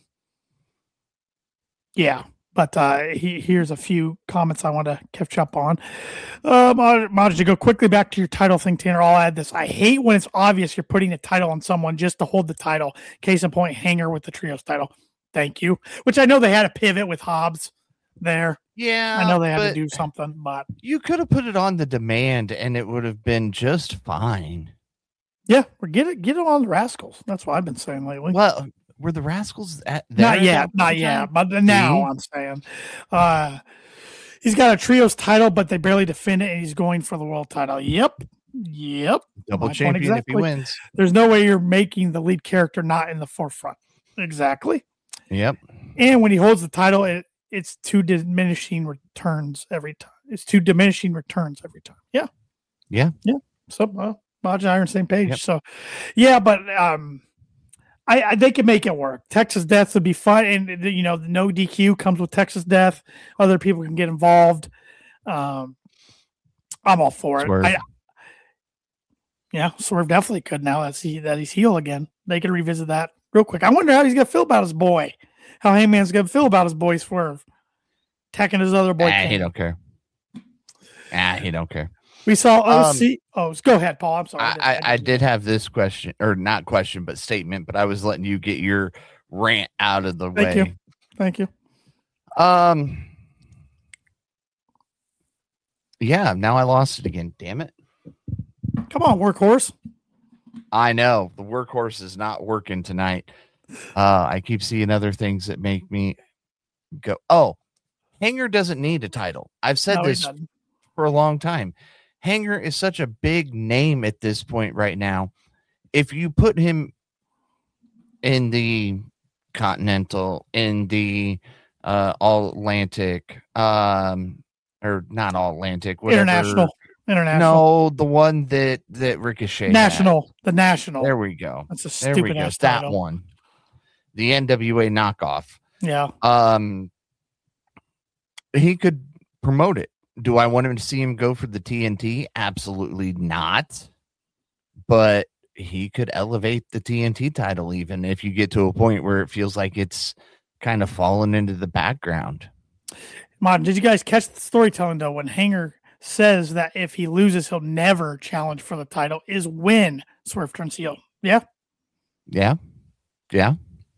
yeah. But uh, he, here's a few comments I want to catch up on. Uh, Maj, Maj, to go quickly back to your title thing, Tanner, I'll add this. I hate when it's obvious you're putting a title on someone just to hold the title. Case in point, Hanger with the Trios title. Thank you. Which I know they had a pivot with Hobbs there. Yeah, I know they had to but do something, but you could have put it on the demand and it would have been just fine. yeah, we're get it, get it on the Rascals. That's what I've been saying lately. Well, were the Rascals at there Not at yet, that not point in yet, time? but now See? I'm saying, uh, he's got a trios title, but they barely defend it, and he's going for the world title. Yep, yep. Double My point champion if he exactly. wins. There's no way you're making the lead character not in the forefront. Exactly. Yep. And when he holds the title, it it's two diminishing returns every time. It's two diminishing returns every time. Yeah. Yeah. Yeah. So, well, Maj and I are on the same page. Yep. So, yeah, but um, I, I they can make it work. Texas Death would be fun, and you know, the no D Q comes with Texas Death. Other people can get involved. Um, I'm all for Swerve. it. I, yeah, Swerve definitely could now that he that he's heel again. They could revisit that real quick. I wonder how he's gonna feel about his boy. How Hangman's gonna feel about his boy Swerve, attacking his other boy. Ah, he don't care. Ah, he don't care. We saw O C. Um, oh, go ahead, Paul. I'm sorry. I, I, I did have this question, or not question, but statement, but I was letting you get your rant out of the Thank way. you. Thank you. Um, yeah, now I lost it again. Damn it. Come on, workhorse. I know the workhorse is not working tonight. Uh, I keep seeing other things that make me go, oh, Hanger doesn't need a title. I've said No, he this doesn't. for a long time. Hanger is such a big name at this point right now. If you put him in the Continental, in the uh, All Atlantic, um, or not All Atlantic, whatever. International. International. No, the one that that Ricochet National. had. The national. There we go. That's a There we stupid go. ass That title. one, the N W A knockoff. Yeah. Um, he could promote it. Do I want him to see him go for the T N T? Absolutely not. But he could elevate the T N T title, even if you get to a point where it feels like it's kind of fallen into the background. Mod, did you guys catch the storytelling though? When Hanger says that if he loses, he'll never challenge for the title, is when Swerve turns heel. Yeah. Yeah. Yeah.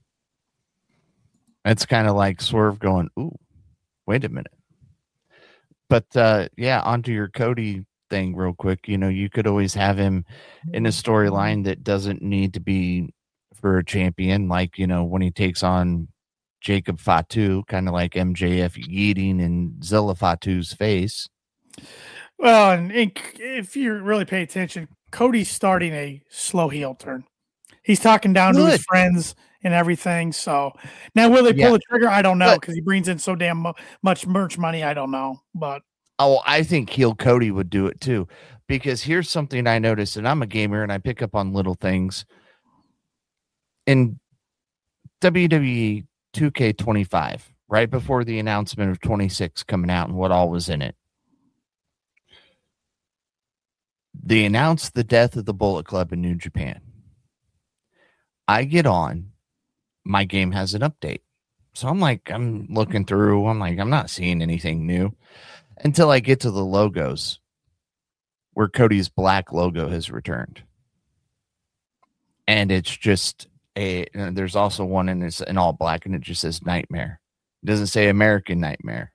It's kind of like Swerve going, ooh, wait a minute. But uh, yeah, onto your Cody thing real quick. You know, you could always have him in a storyline that doesn't need to be for a champion, like, you know, when he takes on Jacob Fatu, kind of like M J F yeeting in Zilla Fatu's face. Well, and if you really pay attention, Cody's starting a slow heel turn. He's talking down Good. to his friends and everything. So now, will they pull Yeah. the trigger? I don't know, But- because he brings in so damn mu- much merch money. I don't know, but Oh, I think heel Cody would do it too. Because here's something I noticed, and I'm a gamer and I pick up on little things. In W W E two K twenty-five, right before the announcement of twenty-six coming out and what all was in it, they announced the death of the Bullet Club in New Japan. I get on, my game has an update. So I'm like, I'm looking through, I'm like, I'm not seeing anything new until I get to the logos where Cody's black logo has returned. And it's just a, and there's also one in it's in all black and it just says Nightmare. It doesn't say American Nightmare.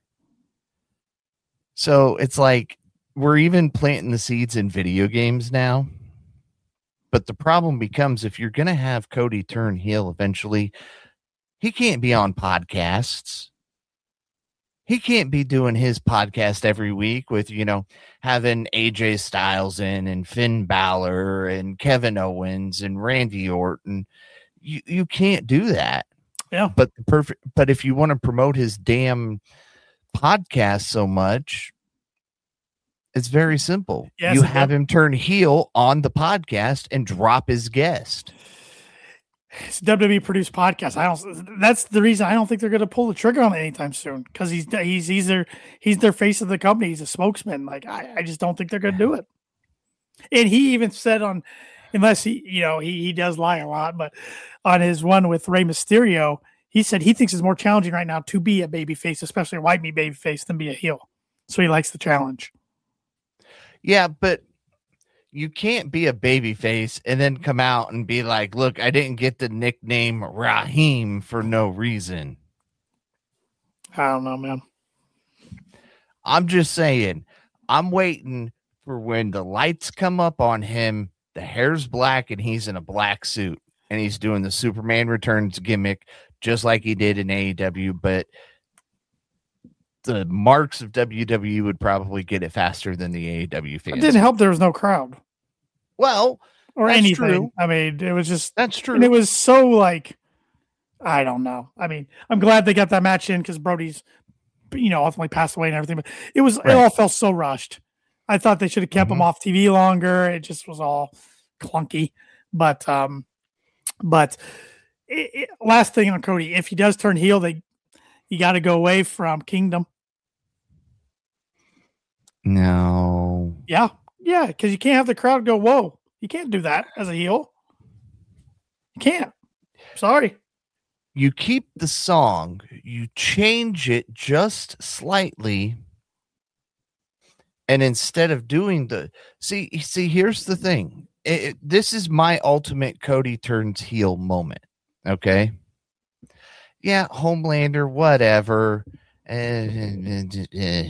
So it's like we're even planting the seeds in video games now. But the problem becomes if you're going to have Cody turn heel eventually, he can't be on podcasts. He can't be doing his podcast every week with, you know, having A J Styles in and Finn Balor and Kevin Owens and Randy Orton. You you can't do that. yeah. But the perfect but if you want to promote his damn podcast so much, it's very simple. Yes, you it have does. him turn heel on the podcast and drop his guest. It's a W W E produced podcast. I don't. That's the reason I don't think they're going to pull the trigger on it anytime soon, because he's he's he's their he's their face of the company. He's a spokesman. Like I, I just don't think they're going to do it. And he even said on, unless he you know he he does lie a lot, but on his one with Rey Mysterio, he said he thinks it's more challenging right now to be a babyface, especially a white meat babyface, than be a heel. So he likes the challenge. Yeah, but you can't be a babyface and then come out and be like, look, I didn't get the nickname Raheem for no reason. I don't know, man. I'm just saying, I'm waiting for when the lights come up on him, the hair's black and he's in a black suit and he's doing the Superman Returns gimmick just like he did in A E W, but the marks of W W E would probably get it faster than the A E W fans. It didn't help there was no crowd Well, or That's anything. true. I mean, it was just that's true. and it was so like, I don't know. I mean, I'm glad they got that match in because Brody's, you know, ultimately passed away and everything. But it was Right. it all felt so rushed. I thought they should have kept Mhm. him off T V longer. It just was all clunky. But um, but it, it, last thing on Cody, if he does turn heel, they you got to go away from Kingdom. No. Yeah, yeah, because you can't have the crowd go, whoa. You can't do that as a heel. You can't. Sorry. You keep the song, you change it just slightly, and instead of doing the see, see, here's the thing. It, it, this is my ultimate Cody turns heel moment. Okay. Yeah, Homelander, whatever. Uh,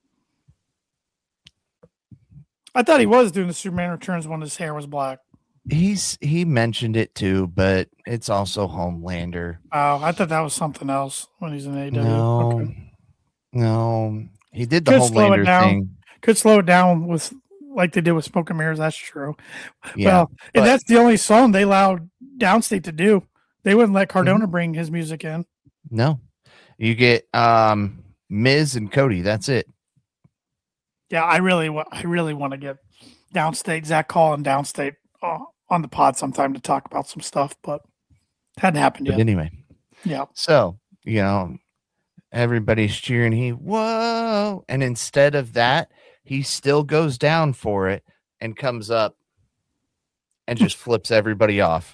I thought he was doing the Superman Returns when his hair was black. He's he mentioned it too, but it's also Homelander. Oh, I thought that was something else when he's in A E W. No, okay. no, he did the Could slow it Homelander down. thing. Could slow it down with like they did with Smoke and Mirrors. That's true. Yeah, well, but, and that's the only song they allowed Downstate to do. They wouldn't let Cardona mm-hmm. bring his music in. No, you get um Miz and Cody. That's it. Yeah, I really, wa- I really want to get Downstate, Zach Call, and Downstate uh, on the pod sometime to talk about some stuff, but hadn't happened yet. But anyway, yeah. So you know, everybody's cheering. He whoa, and instead of that, he still goes down for it and comes up and just flips everybody off.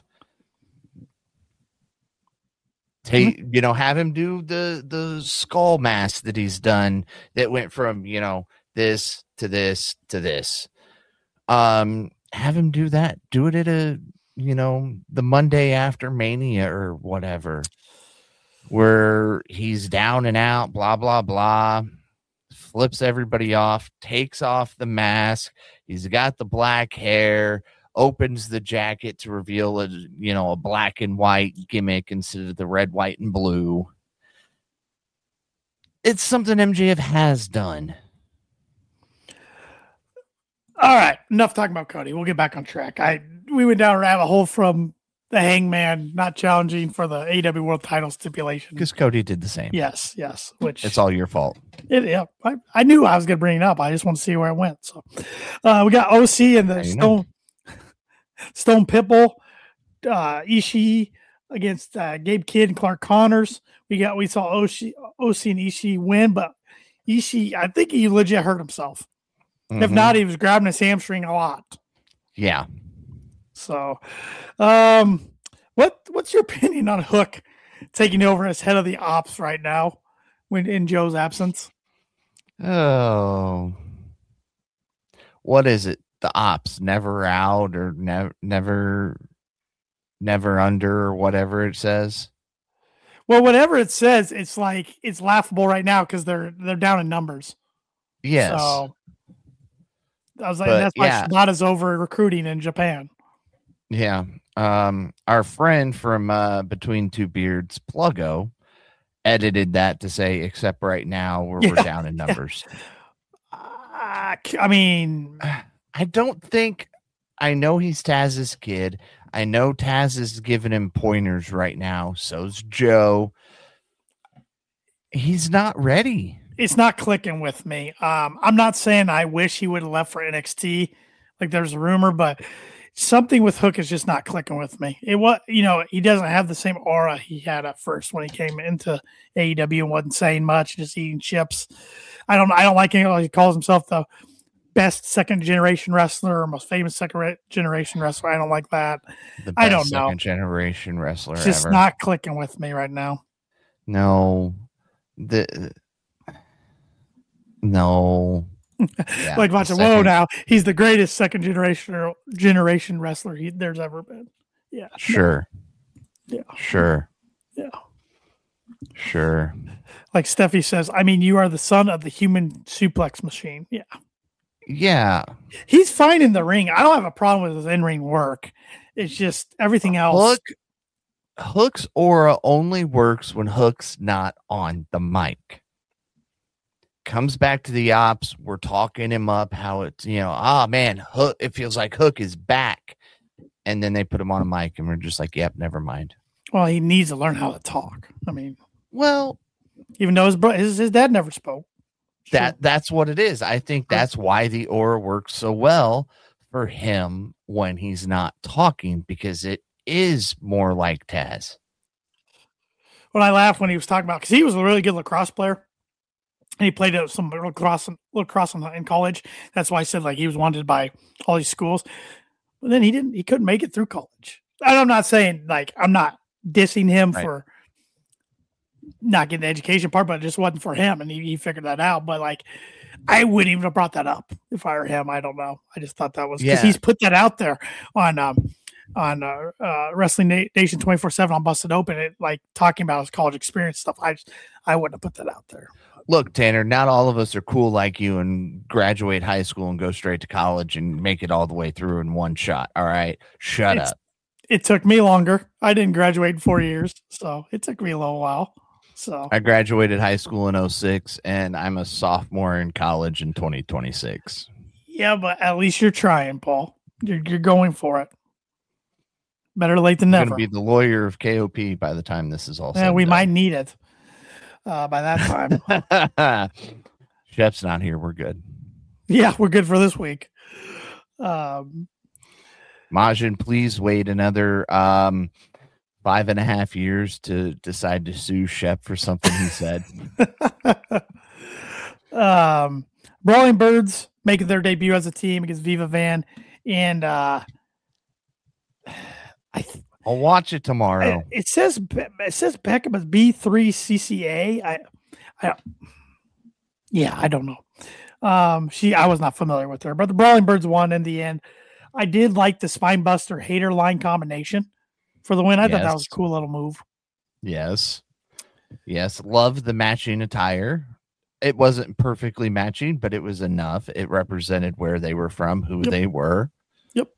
Take, you know, have him do the the skull mask that he's done that went from, you know, this to this to this. Um, have him do that. Do it at a, you know, the Monday after Mania or whatever, where he's down and out, blah, blah, blah, flips everybody off, takes off the mask. He's got the black hair, opens the jacket to reveal a, you know, a black and white gimmick instead of the red, white, and blue. It's something M J F has done. All right, enough talking about Cody. We'll get back on track. I we went down a rabbit hole from the Hangman not challenging for the A E W World Title stipulation because Cody did the same. Yes, yes. Which it's all your fault. It, yeah, I, I knew I was going to bring it up. I just want to see where it went. So uh, we got O C and the Stone Stone Pitbull, uh, Ishii against uh, Gabe Kidd and Clark Connors. We got we saw O C, O C and Ishii win, but Ishii, I think he legit hurt himself. Mm-hmm. If not, he was grabbing his hamstring a lot. Yeah. So, um, what what's your opinion on Hook taking over as head of the ops right now when in Joe's absence? Oh, what is it? The ops never out or never, never, never under or whatever it says. Well, whatever it says, it's like it's laughable right now because they're they're down in numbers. Yes. So I was like, but, that's why yeah. Shibata's over recruiting in Japan. Yeah. Um, our friend from uh, Between Two Beards, Pluggo, edited that to say, except right now where yeah. we're down in numbers. Uh, I mean, I don't think I know he's Taz's kid. I know Taz is giving him pointers right now. So's Joe. He's not ready. It's not clicking with me. Um, I'm not saying I wish he would have left for N X T. Like there's a rumor, but something with Hook is just not clicking with me. It was, you know, he doesn't have the same aura he had at first when he came into A E W and wasn't saying much, just eating chips. I don't, I don't like him. He calls himself the best second generation wrestler or most famous second generation wrestler. I don't like that. The best I don't know. Second generation wrestler. It's just ever. not clicking with me right now. No, the no. Yeah, like watching, whoa! Now he's the greatest second generation generation wrestler he, there's ever been. Yeah, sure. No. Yeah, sure. Yeah, sure. Like Steffi says, I mean, you are the son of the human suplex machine. Yeah, yeah. He's fine in the ring. I don't have a problem with his in-ring work. It's just everything else. Hook, Hook's aura only works when Hook's not on the mic. Comes back to the ops. We're talking him up how it's, you know, ah, oh, man, Hook, it feels like Hook is back. And then they put him on a mic and we're just like, yep, never mind. Well, he needs to learn how to talk. I mean, well, even though his, bro- his, his dad never spoke. That sure. That's what it is. I think that's why the aura works so well for him when he's not talking, because it is more like Taz. when I laughed when he was talking about, because he was a really good lacrosse player. And he played at some lacrosse, lacrosse in, in college. That's why I said like he was wanted by all these schools. But then he didn't. He couldn't make it through college. And I'm not saying like I'm not dissing him right. for not getting the education part, but it just wasn't for him, and he, he figured that out. But like, I wouldn't even have brought that up if I were him. I don't know. I just thought that was because yeah. he's put that out there on um on uh, uh, Wrestling Nation twenty-four seven on Busted Open, it, like talking about his college experience stuff. I just, I wouldn't have put that out there. Look, Tanner, not all of us are cool like you and graduate high school and go straight to college and make it all the way through in one shot. All right. Shut it's, up. It took me longer. I didn't graduate in four years, so it took me a little while. So I graduated high school in oh six, and I'm a sophomore in college in twenty twenty-six. Yeah, but at least you're trying, Paul. You're, you're going for it. Better late than I'm never. Going to be the lawyer of K O P by the time this is all said. Yeah, we done. might need it. Uh, by that time. Shep's not here. We're good. Yeah, we're good for this week. Um, Majin, please wait another um, five and a half years to decide to sue Shep for something he said. um, Brawling Birds making their debut as a team against Viva Van. And uh, I th- I'll watch it tomorrow. I, it says it says Beckham is B three C C A. I, I, yeah, I don't know. Um, she, I was not familiar with her, but the Brawling Birds won in the end. I did like the Spinebuster Hater line combination for the win. I yes. thought that was a cool little move. Yes, yes, love the matching attire. It wasn't perfectly matching, but it was enough. It represented where they were from, who yep. they were. Yep.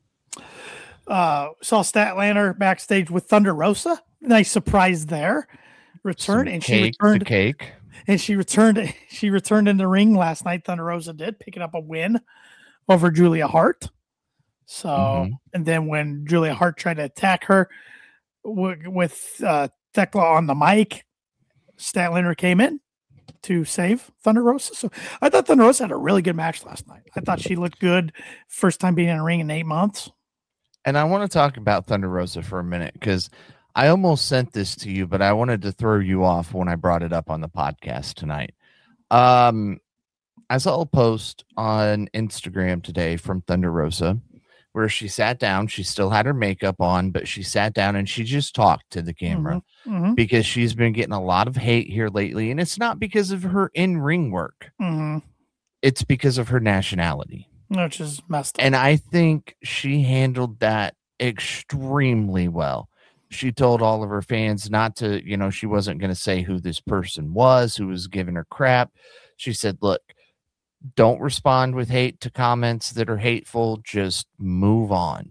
Uh, saw Statlander backstage with Thunder Rosa. Nice surprise there. Return and she returned cake. And she returned. She returned in the ring last night. Thunder Rosa did, picking up a win over Julia Hart. So, mm-hmm. and then when Julia Hart tried to attack her w- with uh, Thekla on the mic, Statlander came in to save Thunder Rosa. So I thought Thunder Rosa had a really good match last night. I thought she looked good. First time being in a ring in eight months. And I want to talk about Thunder Rosa for a minute because I almost sent this to you, but I wanted to throw you off when I brought it up on the podcast tonight. Um, I saw a post on Instagram today from Thunder Rosa where she sat down. She still had her makeup on, but she sat down and she just talked to the camera mm-hmm. Mm-hmm. because she's been getting a lot of hate here lately. And it's not because of her in-ring work. Mm-hmm. It's because of her nationality. Which is messed up. And I think she handled that extremely well. She told all of her fans not to, you know, she wasn't going to say who this person was, who was giving her crap. She said, look, don't respond with hate to comments that are hateful. Just move on.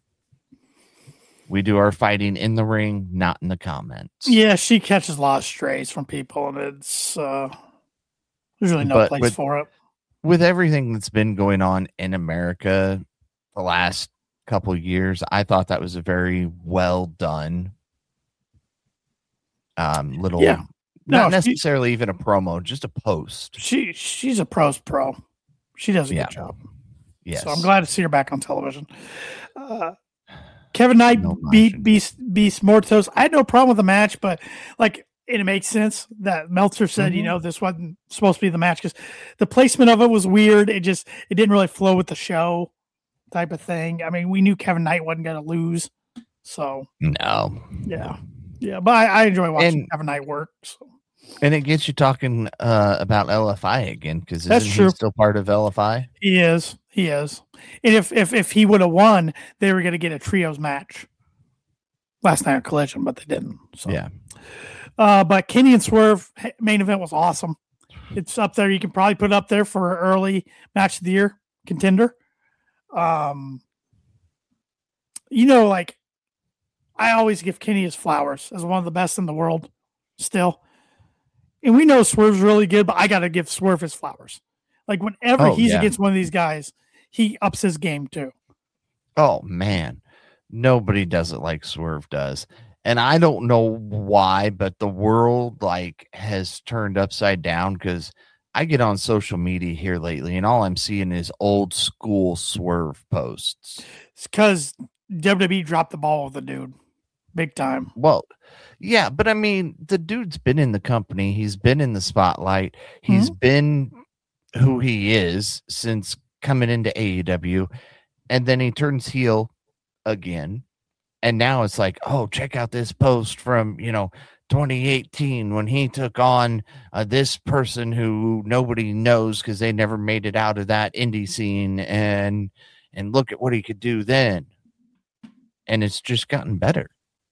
We do our fighting in the ring, not in the comments. Yeah, she catches a lot of strays from people, and it's uh, there's really no but place with, for it. With everything that's been going on in America the last couple of years, I thought that was a very well done um, little, yeah. not no, necessarily she, even a promo, just a post. She she's a pro's pro. She does a yeah. good job. Yes. So I'm glad to see her back on television. Uh, Kevin Knight no beat Beast Beast Mortos. I had no problem with the match, but like it makes sense that Meltzer said, mm-hmm. you know, this wasn't supposed to be the match because the placement of it was weird. It just it didn't really flow with the show type of thing. I mean, we knew Kevin Knight wasn't going to lose. So no. Yeah. Yeah. But I, I enjoy watching and, Kevin Knight work. So. And it gets you talking uh, about L F I again, because that's isn't true. he still part of L F I? He is. He is. And if if if he would have won, they were going to get a trios match last night at Collision, but they didn't. So yeah. Uh, but Kenny and Swerve main event was awesome. It's up there. You can probably put it up there for an early match of the year contender. Um, you know, like I always give Kenny his flowers as one of the best in the world still. And we know Swerve's really good, but I got to give Swerve his flowers. Like whenever oh, he's yeah. against one of these guys, he ups his game too. Oh man, nobody does it like Swerve does. And I don't know why, but the world like has turned upside down because I get on social media here lately and all I'm seeing is old school Swerve posts. It's because W W E dropped the ball with the dude. big time. Well, yeah, but I mean, the dude's been in the company. He's been in the spotlight. He's mm-hmm. been who he is since coming into A E W. And then he turns heel again. And now it's like, oh, check out this post from, you know, twenty eighteen when he took on uh, this person who nobody knows because they never made it out of that indie scene. And, and look at what he could do then. And it's just gotten better.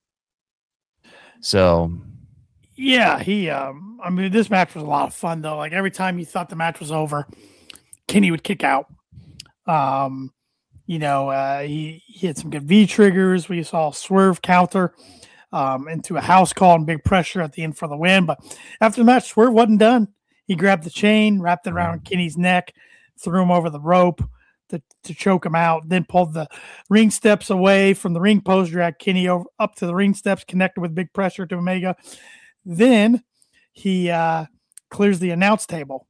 So, yeah, he, um, I mean, this match was a lot of fun, though. Like, every time you thought the match was over, Kenny would kick out. Um, you know, uh, he, he had some good V triggers. We saw Swerve counter um, into a house call and big pressure at the end for the win. But after the match, Swerve wasn't done. He grabbed the chain, wrapped it around Kenny's neck, threw him over the rope to, to choke him out, then pulled the ring steps away from the ring post, dragged Kenny over up to the ring steps, connected with big pressure to Omega. Then he uh, clears the announce table.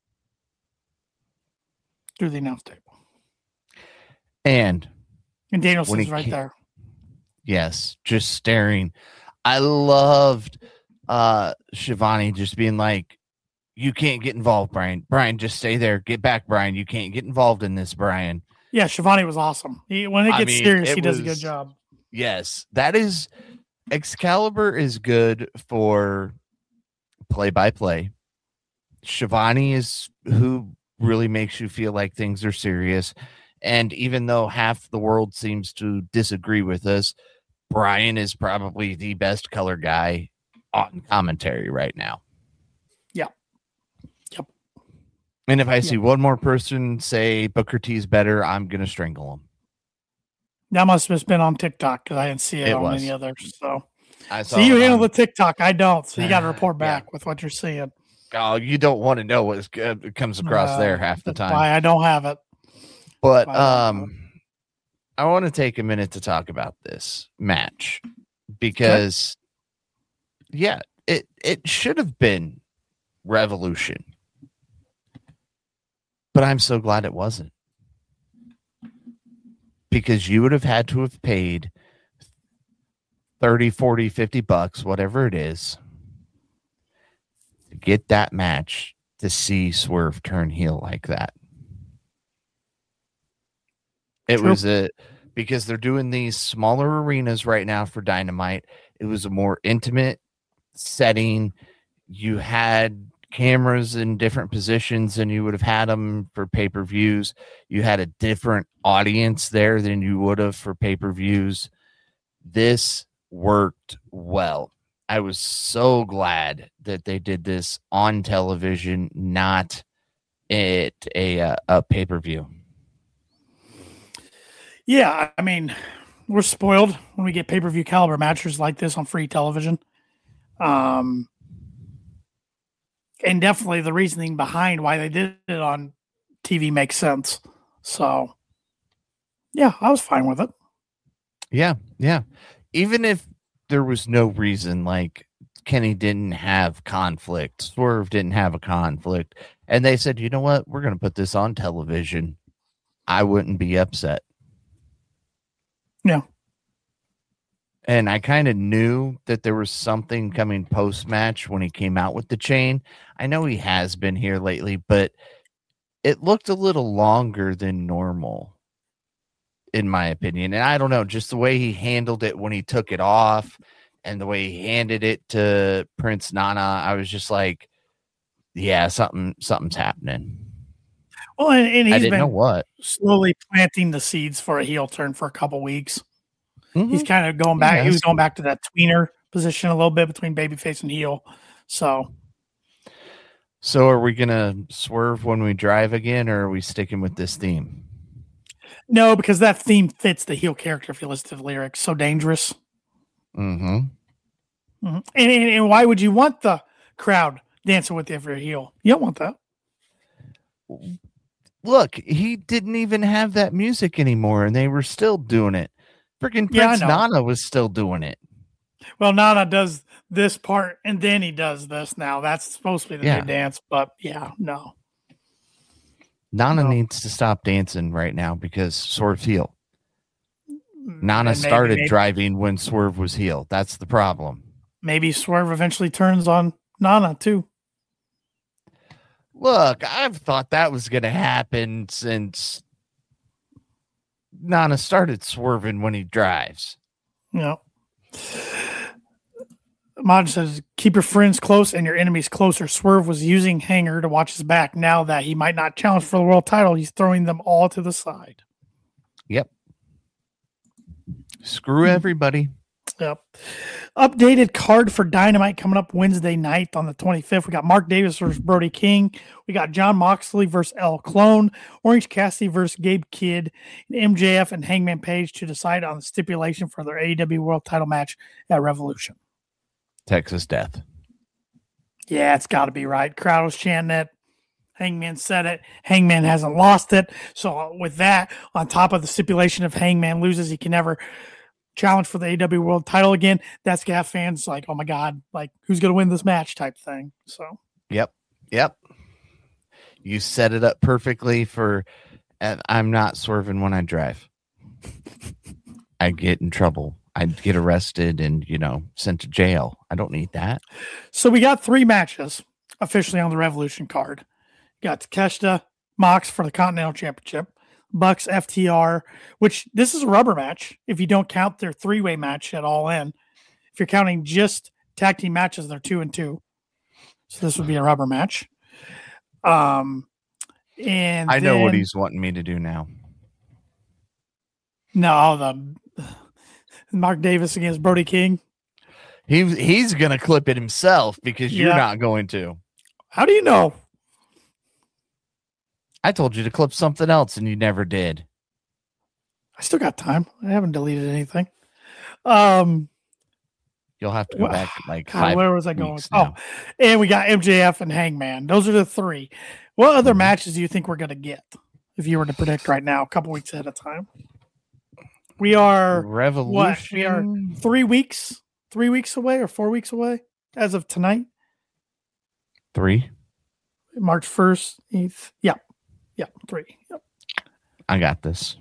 Through the announce table. And and Danielson's right there. Yes, just staring. I loved uh, Shivani just being like, you can't get involved, Brian. Brian, just stay there. Get back, Brian. You can't get involved in this, Brian. Yeah, Shivani was awesome. He, when it gets I mean, serious, it he does was, a good job. Yes, that is Excalibur is good for play-by-play. Shivani is who really makes you feel like things are serious. And even though half the world seems to disagree with us, Brian is probably the best color guy on commentary right now. Yeah. Yep. And if I see yep. one more person say Booker T's better, I'm going to strangle him. That must have been on TikTok because I didn't see it, it on was. any others. So, I saw so you handle on... the TikTok. I don't. So you got to report back yeah. with what you're seeing. Oh, you don't want to know what comes across uh, there half the time. Why I don't have it. But um, I want to take a minute to talk about this match because, okay. yeah, it, it should have been Revolution. But I'm so glad it wasn't. Because you would have had to have paid thirty, forty, fifty bucks, whatever it is, to get that match to see Swerve turn heel like that. It True. was a because they're doing these smaller arenas right now for Dynamite. It was a more intimate setting. You had cameras in different positions than you would have had them for pay-per-views. You had a different audience there than you would have for pay-per-views. This worked well. I was so glad that they did this on television, not at a, a, a pay-per-view. Yeah, I mean, we're spoiled when we get pay-per-view caliber matches like this on free television. Um, and definitely the reasoning behind why they did it on T V makes sense. So, yeah, I was fine with it. Yeah, yeah. Even if there was no reason, like Kenny didn't have conflict, Swerve didn't have a conflict, and they said, you know what, we're going to put this on television, I wouldn't be upset. Yeah. And I kind of knew that there was something coming post-match when he came out with the chain. I know he has been here lately, but it looked a little longer than normal, in my opinion. And I don't know, just the way he handled it when he took it off and the way he handed it to Prince Nana, I was just like, yeah, something, something's happening. Well, and, and he's I didn't been know what. slowly planting the seeds for a heel turn for a couple weeks. Mm-hmm. He's kind of going back. Yes. He was going back to that tweener position a little bit between babyface and heel. So, so are we gonna swerve when we drive again, or are we sticking with this theme? No, because that theme fits the heel character. If you listen to the lyrics, so dangerous. Mm-hmm. Mm-hmm. And, and and why would you want the crowd dancing with you for a heel? You don't want that. Look, he didn't even have that music anymore, and they were still doing it. Freaking Prince yeah, Nana was still doing it. Well, Nana does this part, and then he does this now. That's supposed to be the yeah. new dance, but yeah, no. Nana no. needs to stop dancing right now because Swerve's heel. Nana And maybe- started maybe- driving when Swerve was heel. That's the problem. Maybe Swerve eventually turns on Nana too. Look, I've thought that was going to happen since Nana started swerving when he drives. You know. Mod says, keep your friends close and your enemies closer. Swerve was using Hanger to watch his back. Now that he might not challenge for the world title, he's throwing them all to the side. Yep. Screw everybody. Yep. Updated card for Dynamite coming up Wednesday night on the twenty-fifth. We got Mark Davis versus Brody King. We got John Moxley versus El Clone. Orange Cassidy versus Gabe Kidd. And M J F and Hangman Page to decide on the stipulation for their A E W World Title match at Revolution. Texas Death. Yeah, it's got to be right. Crowd was chanting it. Hangman said it. Hangman hasn't lost it. So with that, on top of the stipulation, if Hangman loses, he can never challenge for the A E W World Title again. That's gonna have fans like, oh my god, like who's gonna win this match type thing. So Yep. Yep. You set it up perfectly for, and I'm not swerving when I drive. I get in trouble. I get arrested and, you know, sent to jail. I don't need that. So we got three matches officially on the Revolution card. You got Takeshita, Mox for the Continental Championship, Bucks, F T R, which this is a rubber match if you don't count their three-way match at All In. If you're counting just tag team matches, they're two and two. So this would be a rubber match. Um, and I know then, what he's wanting me to do now. No, the Mark Davis against Brody King. He he's gonna clip it himself because you're Yeah. not going to. How do you know? I told you to clip something else and you never did. I still got time. I haven't deleted anything. Um, You'll have to go Wha- back like God, five where was I going? weeks Oh, now. and we got M J F and Hangman. Those are the three. What other Mhm. matches do you think we're going to get if you were to predict right now, a couple weeks ahead of time? We are Revolution. We are three weeks, three weeks away or four weeks away as of tonight, Three. March first, eighth. Yeah, yeah, three. Yep. I got this.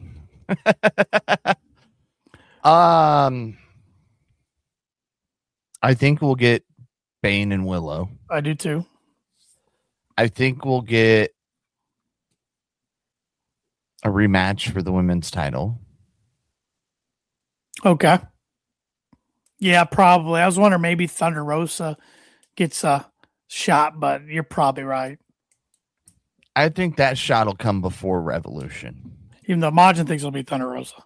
um, I think we'll get Bane and Willow. I do too. I think we'll get a rematch for the women's title. Okay. Yeah, probably. I was wondering maybe Thunder Rosa gets a shot, but you're probably right. I think that shot will come before Revolution. Even though Majin thinks it'll be Thunder Rosa.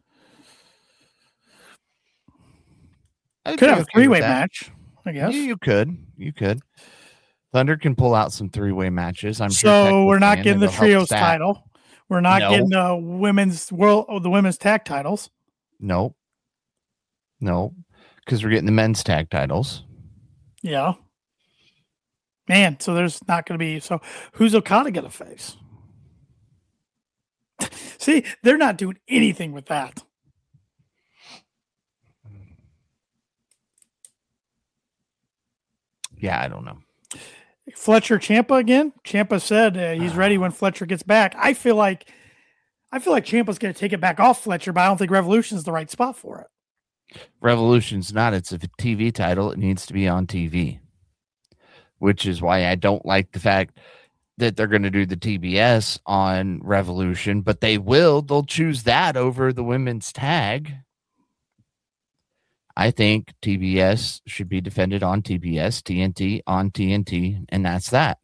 I'd Could be have a okay with three-way that. match, I guess. You, you could. You could. Thunder can pull out some three-way matches. I'm sure. So Tech we're will not can, getting and the it'll help trios stat. title. We're not No. getting the women's world or the women's tag titles. Nope. Nope. Because we're getting the men's tag titles. Yeah. Man, so there's not going to be. So who's Okada going to face? See, they're not doing anything with that. Yeah, I don't know. Fletcher Ciampa again. Ciampa said uh, he's ready when Fletcher gets back. I feel like, I feel like Ciampa's going to take it back off Fletcher, but I don't think Revolution is the right spot for it. Revolution's not. It's a T V title. It needs to be on T V, which is why I don't like the fact that they're going to do the T B S on Revolution, but they will. They'll choose that over the women's tag. I think T B S should be defended on T B S, T N T on T N T, and that's that.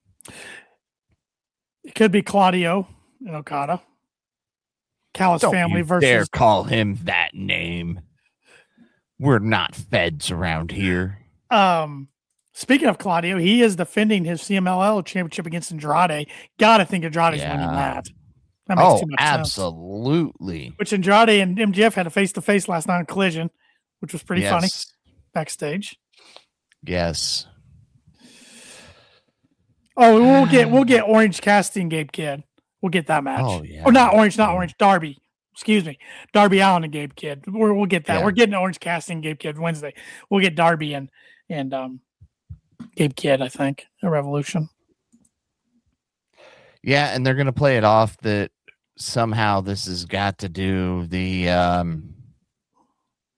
It could be Claudio and Okada. Callis Don't family you versus dare call him that name. We're not feds around here. Um, speaking of Claudio, he is defending his C M L L championship against Andrade. Gotta think Andrade's Yeah. winning that. That makes Oh, too much sense. absolutely. Which Andrade and M J F had a face to face last night on Collision, which was pretty funny Yes. backstage. Yes. Oh, we'll get we'll get Orange Cassidy and Gabe Kidd. We'll get that match. Oh, yeah. Or not Orange, not Orange, Darby. Excuse me. Darby Allin and Gabe Kidd. We're, we'll get that. Yeah. We're getting Orange Cassidy and Gabe Kidd Wednesday. We'll get Darby and and um Gabe Kidd, I think, a Revolution. Yeah, and they're going to play it off that somehow this has got to do the um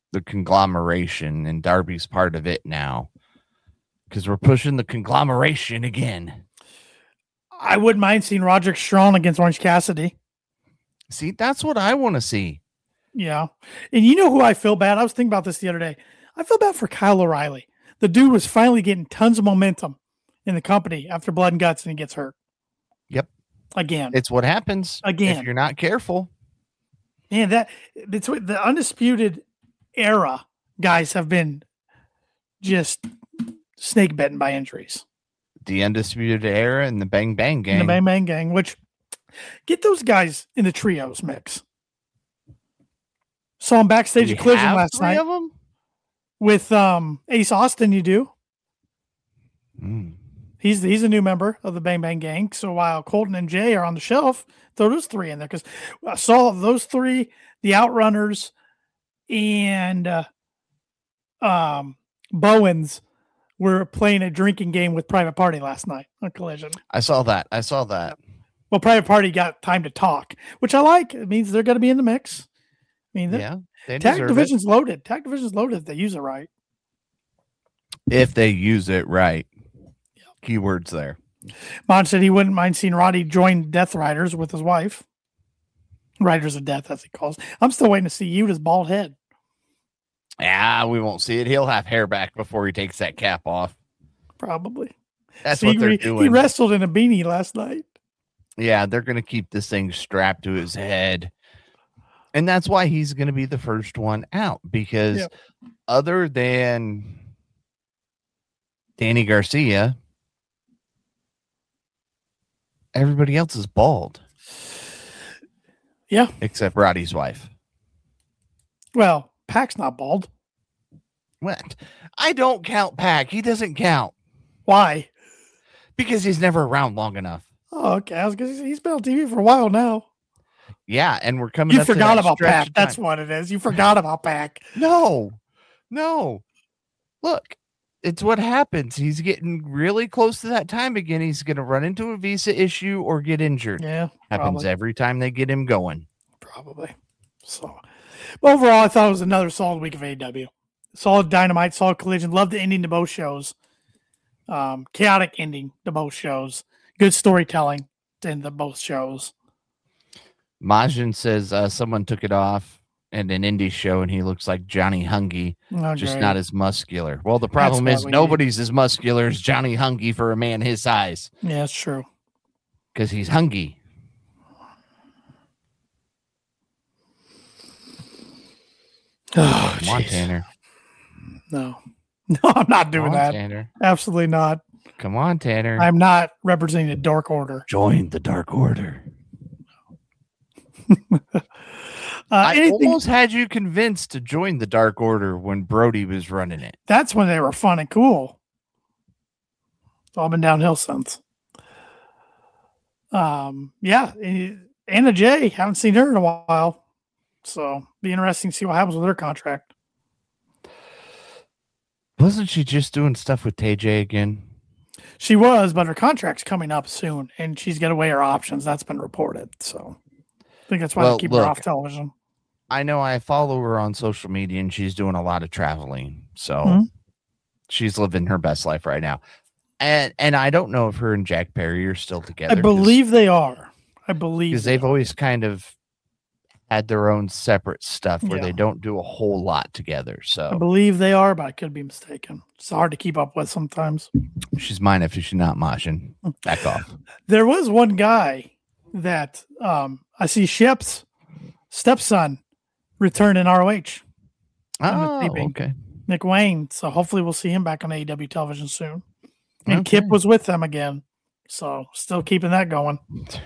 the conglomeration, and Darby's part of it now because we're pushing the conglomeration again. I wouldn't mind seeing Roderick Strong against Orange Cassidy. See, that's what I want to see. Yeah. And you know who I feel bad? I was thinking about this the other day. I feel bad for Kyle O'Reilly. The dude was finally getting tons of momentum in the company after Blood and Guts, and he gets hurt. Yep. Again. It's what happens Again. if you're not careful. Man, that it's what the Undisputed Era guys have been just snake bitten by injuries. The Undisputed Era and the Bang Bang Gang. And the Bang Bang Gang, which get those guys in the trios mix. Saw him backstage at Collision last night of them? with um, Ace Austin. You do. Mm. He's he's a new member of the Bang Bang Gang. So while Colton and Jay are on the shelf, throw those three in there because I saw those three, the Outrunners, and uh, um, Bowens were playing a drinking game with Private Party last night on Collision. I saw that. I saw that. Well, Private Party got time to talk, which I like. It means they're going to be in the mix. I mean, yeah, they tag deserve division's it. loaded. Tag division's loaded if they use it right. If they use it right. Keywords there. Mon said he wouldn't mind seeing Roddy join Death Riders with his wife. Riders of Death, as he calls. I'm still waiting to see Yuta's bald head. Yeah, we won't see it. He'll have hair back before he takes that cap off. Probably. That's See, what they're he, doing. He wrestled in a beanie last night. Yeah, they're going to keep this thing strapped to his head. And that's why he's going to be the first one out. Because Yep. other than Danny Garcia, everybody else is bald. Yeah. Except Roddy's wife. Well, Pac's not bald. What? I don't count Pac. He doesn't count. Why? Because he's never around long enough. Oh, okay. I was gonna say, he's been on T V for a while now. Yeah, and we're coming You up to forgot that about stretch Pac. of That's time. what it is. You forgot about Pac. No, no. Look, it's what happens. He's getting really close to that time again. He's going to run into a visa issue or get injured. Yeah. Happens probably. every time they get him going. Probably. So, but overall, I thought it was another solid week of A E W. Solid Dynamite, solid Collision. Loved the ending to both shows. Um, chaotic ending to both shows. Good storytelling in the both shows. Majin says uh, someone took it off at an indie show and he looks like Johnny Hungy, Oh, just great. not as muscular. Well, the problem what is we nobody's as muscular as Johnny Hungy for a man his size Yeah, it's true. because he's hungy. Oh, Come on, jeez. Tanner. No. No, I'm not doing Come on, that. Tanner. Absolutely not. Come on, Tanner. I'm not representing the Dark Order. Join the Dark Order. Uh, I anything, almost had you convinced to join the Dark Order when Brody was running it. that's when they were fun and cool. It's all been downhill since. Um, yeah, and Anna Jay, haven't seen her in a while, so be interesting to see what happens with her contract. Wasn't she just doing stuff with T J again? She was, but her contract's coming up soon, and she's got to weigh her options. That's been reported, so I think that's why Well, they keep look, her off television. I know I follow her on social media and she's doing a lot of traveling. So Mhm. she's living her best life right now. And and I don't know if her and Jack Perry are still together. I believe they are. I believe because they they've are. always kind of had their own separate stuff where Yeah. they don't do a whole lot together. I So believe they are, but I could be mistaken. It's hard to keep up with sometimes. she's mine if she's not Majin. Back off. There was one guy that um, I see Shep's stepson return in R O H, I'm Oh, taping. okay. Nick Wayne. So hopefully we'll see him back on A E W television soon. And Kip Okay. was with them again. So still keeping that going.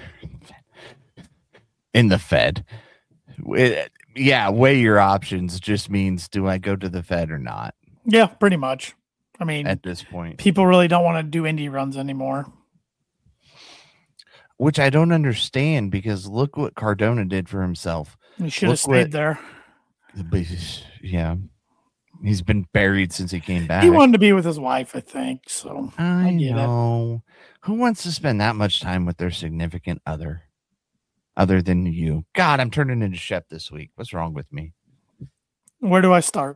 In the Fed. It- yeah, weigh your options just means do I go to the Fed or not Yeah, pretty much. I mean, at this point? people really don't want to do indie runs anymore. Which I don't understand because look what Cardona did for himself. He should have Look stayed what- there. But, yeah. He's been buried since he came back. He wanted to be with his wife, I think. So I, I get it. know. Who wants to spend that much time with their significant other other than you? God, I'm turning into Shep this week. What's wrong with me? Where do I start?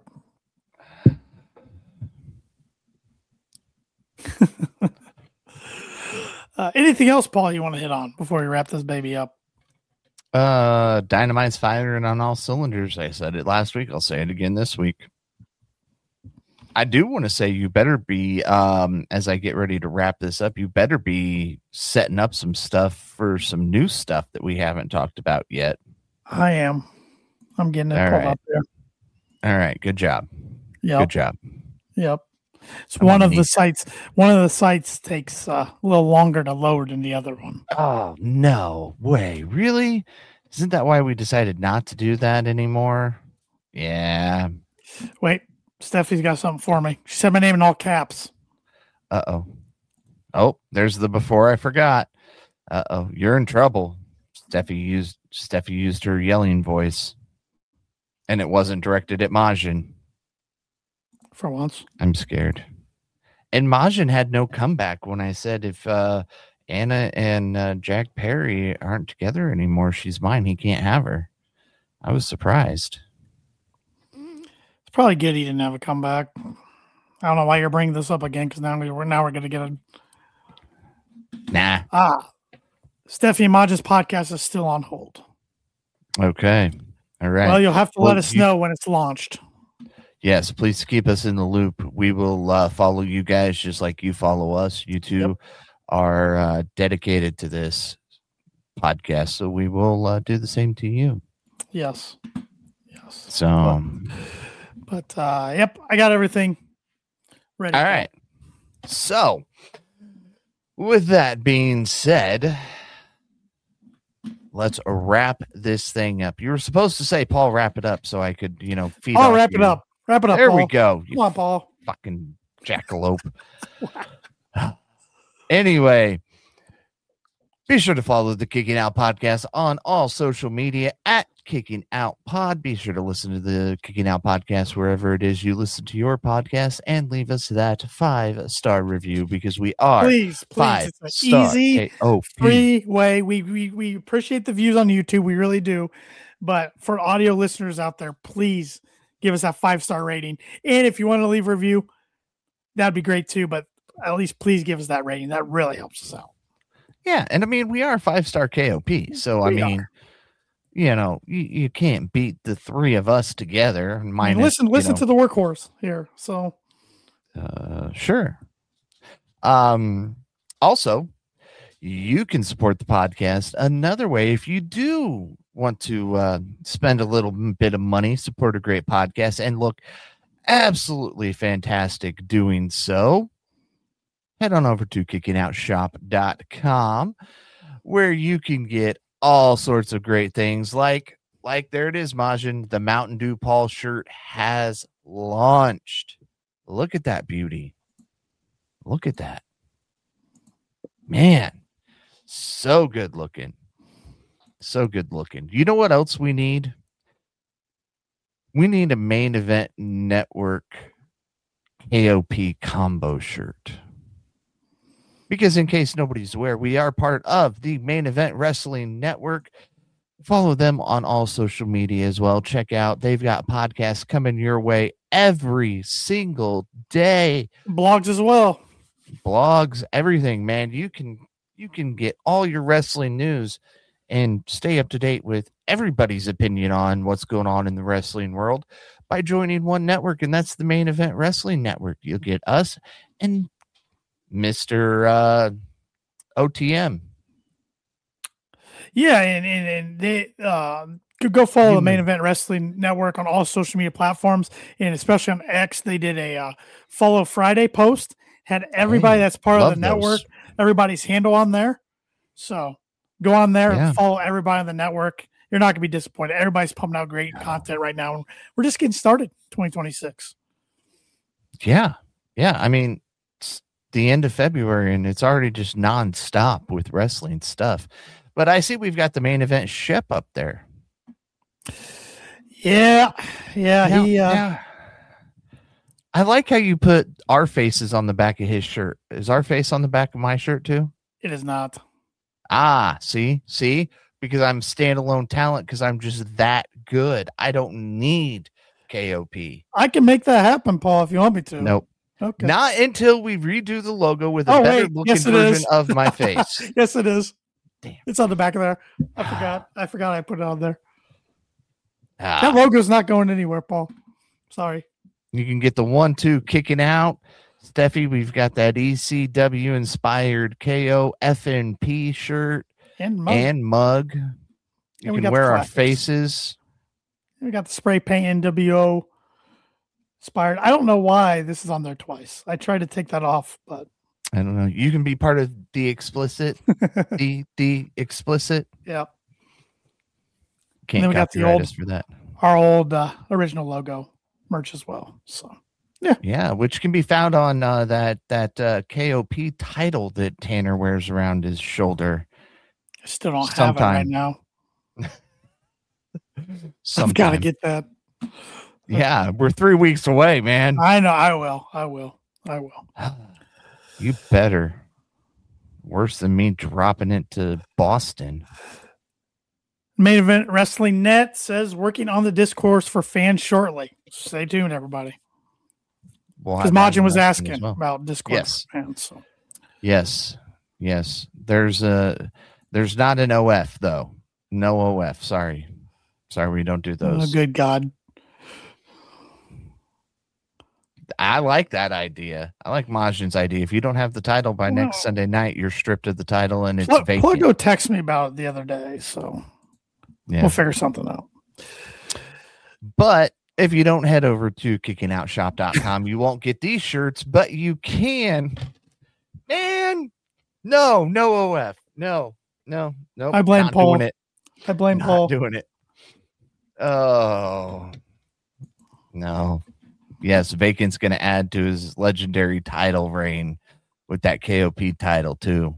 uh, anything else, Paul, you want to hit on before we wrap this baby up? Uh, Dynamite's firing on all cylinders. I said it last week. I'll say it again this week. I do want to say you better be, um, as I get ready to wrap this up, you better be setting up some stuff for some new stuff that we haven't talked about yet. I am. I'm getting it all pulled right. up there. All right. Good job. Yep. Good job. Yep. It's I'm one of neat. the sites. One of the sites takes uh, a little longer to load than the other one. Oh, no way. Really? Isn't that why we decided not to do that anymore? Yeah. Wait, Steffi's got something for me. She said my name in all caps. Uh-oh. Oh, there's the before I forgot. Uh-oh. You're in trouble. Steffi used Steffi used her yelling voice. And it wasn't directed at Majin. For once. I'm scared. And Majin had no comeback when I said if uh, Anna and uh, Jack Perry aren't together anymore, she's mine. He can't have her. I was surprised. It's probably good he didn't have a comeback. I don't know why you're bringing this up again because now we're now we're going to get a Nah. ah. Steffi and Maj's podcast is still on hold. Okay. All right. Well, you'll have to Well, let us you- know when it's launched. Yes, please keep us in the loop. We will uh, follow you guys just like you follow us. You two Yep. are uh, dedicated to this podcast, so we will uh, do the same to you. Yes. Yes. So, all But uh, yep, I got everything ready. right. So, with that being said, let's wrap this thing up. You were supposed to say, Paul, wrap it up so I could, you know, feed I'll off wrap you. it up. Wrap it up. There Paul. we go. You Come on, Paul. fucking jackalope. Anyway, be sure to follow the Kicking Out Podcast on all social media at Kicking Out Pod. Be sure to listen to the Kicking Out Podcast wherever it is you listen to your podcast and leave us that five star review because we are Please, please. five It's an star easy, K O P. free way. We, we we appreciate the views on YouTube. We really do. But for audio listeners out there, please give us that five star rating. And if you want to leave a review, that'd be great too. But at least please give us that rating. That really helps us out. Yeah, and I mean we are five star K O P, so I We mean, are. you know, you, you can't beat the three of us together. I mean, Minus, listen, you listen know, to the workhorse here. So Uh, sure. Um, also, you can support the podcast another way if you do want to uh, spend a little bit of money, support a great podcast, and look absolutely fantastic doing so. Head on over to kicking out shop dot com where you can get all sorts of great things like like there it is, Majin. The Mountain Dew Paul shirt has launched. Look at that beauty. Look at that. Man, so good looking. So good looking. You know what else we need? We need a Main Event Network K O P combo shirt. Because in case nobody's aware, we are part of the Main Event Wrestling Network. Follow them on all social media as well. Check out, they've got podcasts coming your way every single day. blogs as well. Blogs, everything, man. You can you can get all your wrestling news and stay up to date with everybody's opinion on what's going on in the wrestling world by joining one network, and that's the Main Event Wrestling Network. You'll get us and Mister Uh, O T M. Yeah, and and, and they uh, could go follow You the Main know. Event Wrestling Network on all social media platforms, and especially on X. They did a uh, Follow Friday post, had everybody Hey, that's part of love the network, those. everybody's handle on there. So go on there Yeah. and follow everybody on the network. You're not going to be disappointed. Everybody's pumping out great content right now. And we're just getting started, twenty twenty-six. Yeah. Yeah. I mean, it's the end of February and it's already just nonstop with wrestling stuff. But I see we've got the Main Event Shep up there. Yeah, yeah, Yeah, he. Uh, yeah. I like how you put our faces on the back of his shirt. Is our face on the back of my shirt too? It is not. Ah, see, see, because I'm standalone talent because I'm just that good. I don't need K O P. I can make that happen, Paul, if you want me to. Nope. Okay. Not until we redo the logo with a Oh, better wait. looking Yes, it version is. of my face. Yes, it is. Damn. It's on the back of there. I forgot. I forgot I put it on there. Ah, That logo's not going anywhere, Paul. Sorry. you can get the one two kicking out. Steffi, we've got that E C W inspired K O F N P shirt And mug. and mug. You And we can got the wear our classics. faces. We got the spray paint N W O inspired. I don't know why this is on there twice. I tried to take that off, but I don't know. You can be part of the explicit. the the explicit. yeah. Can't then we got the copyright old- us for that. Our old uh, original logo merch as well. So Yeah, which can be found on uh, that that uh, K O P title that Tanner wears around his shoulder. I still don't have it Sometime. right now. Sometime. I've got to get that. Yeah, we're three weeks away, man. I know. I will. I will. I will. You better. Worse than me dropping it to Boston. Main Event Wrestling Net says working on the discourse for fans shortly. Stay tuned, everybody. We'll Because have that Majin was announcement asking as well. about discourse Yes. for fans. So Yes, yes. There's a there's not an O F though. No O F. Sorry, sorry. We don't do oh, those. good God. I like that idea. I like Majin's idea. If you don't have the title by next Well- Sunday night, you're stripped of the title and it's Plug, vacant. Pluggo texted me about it the other day, so Yeah. we'll figure something out. But if you don't head over to kicking out shop dot com, you won't get these shirts, but you can. Man, no, no O F. No, no, no. I blame not Paul. Doing it. I blame Not Paul. doing it. Oh, no. Yes, Vacant's going to add to his legendary title reign with that K O P title, too.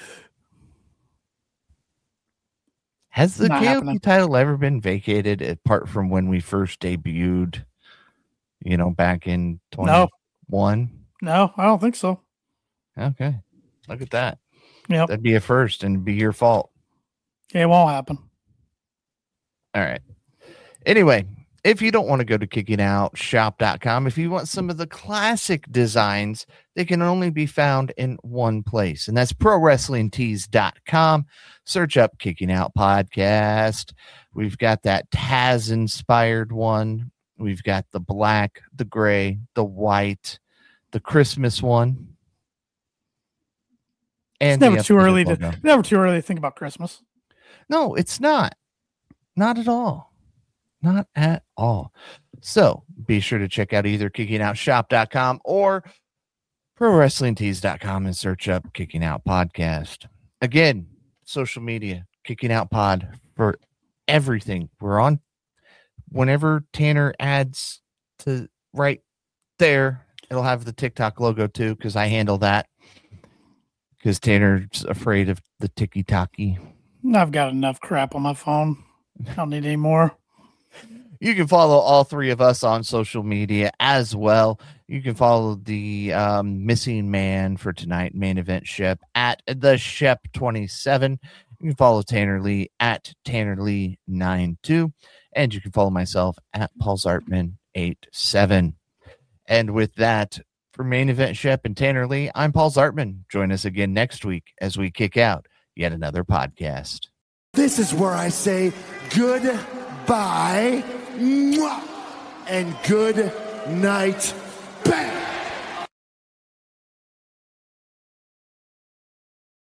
Has the Not K O P happening. title ever been vacated apart from when we first debuted, you know, back in No. twenty-one? No, I don't think so. Okay. Look at that. Yep. That'd be a first and be your fault. It won't happen. All right. Anyway, if you don't want to go to kicking out shop dot com, if you want some of the classic designs, they can only be found in one place, and that's pro wrestling tees dot com. Search up Kicking Out Podcast. We've got that Taz inspired one. We've got the black, the gray, the white, the Christmas one. It's And the never too updated early to logo. never too early to think about Christmas. No, it's not. Not at all. Not at all. So be sure to check out either kicking out shop dot com or pro wrestling tees dot com and search up Kicking Out Podcast. Again, social media, Kicking Out Pod for everything. We're on whenever Tanner adds to right there, it'll have the TikTok logo too, because I handle that. Because Tanner's afraid of the ticky-tacky. I've got enough crap on my phone. I don't need any more. You can follow all three of us on social media as well. You can follow the um, missing man for tonight, Main Event Shep, at the Shep twenty-seven. You can follow Tanner Lee at Tanner Lee ninety-two. And you can follow myself at Paul Zartman eighty-seven. And with that, for Main Event Shep and Tanner Lee, I'm Paul Zartman. Join us again next week as we kick out yet another podcast. This is where I say goodbye mwah, and good night.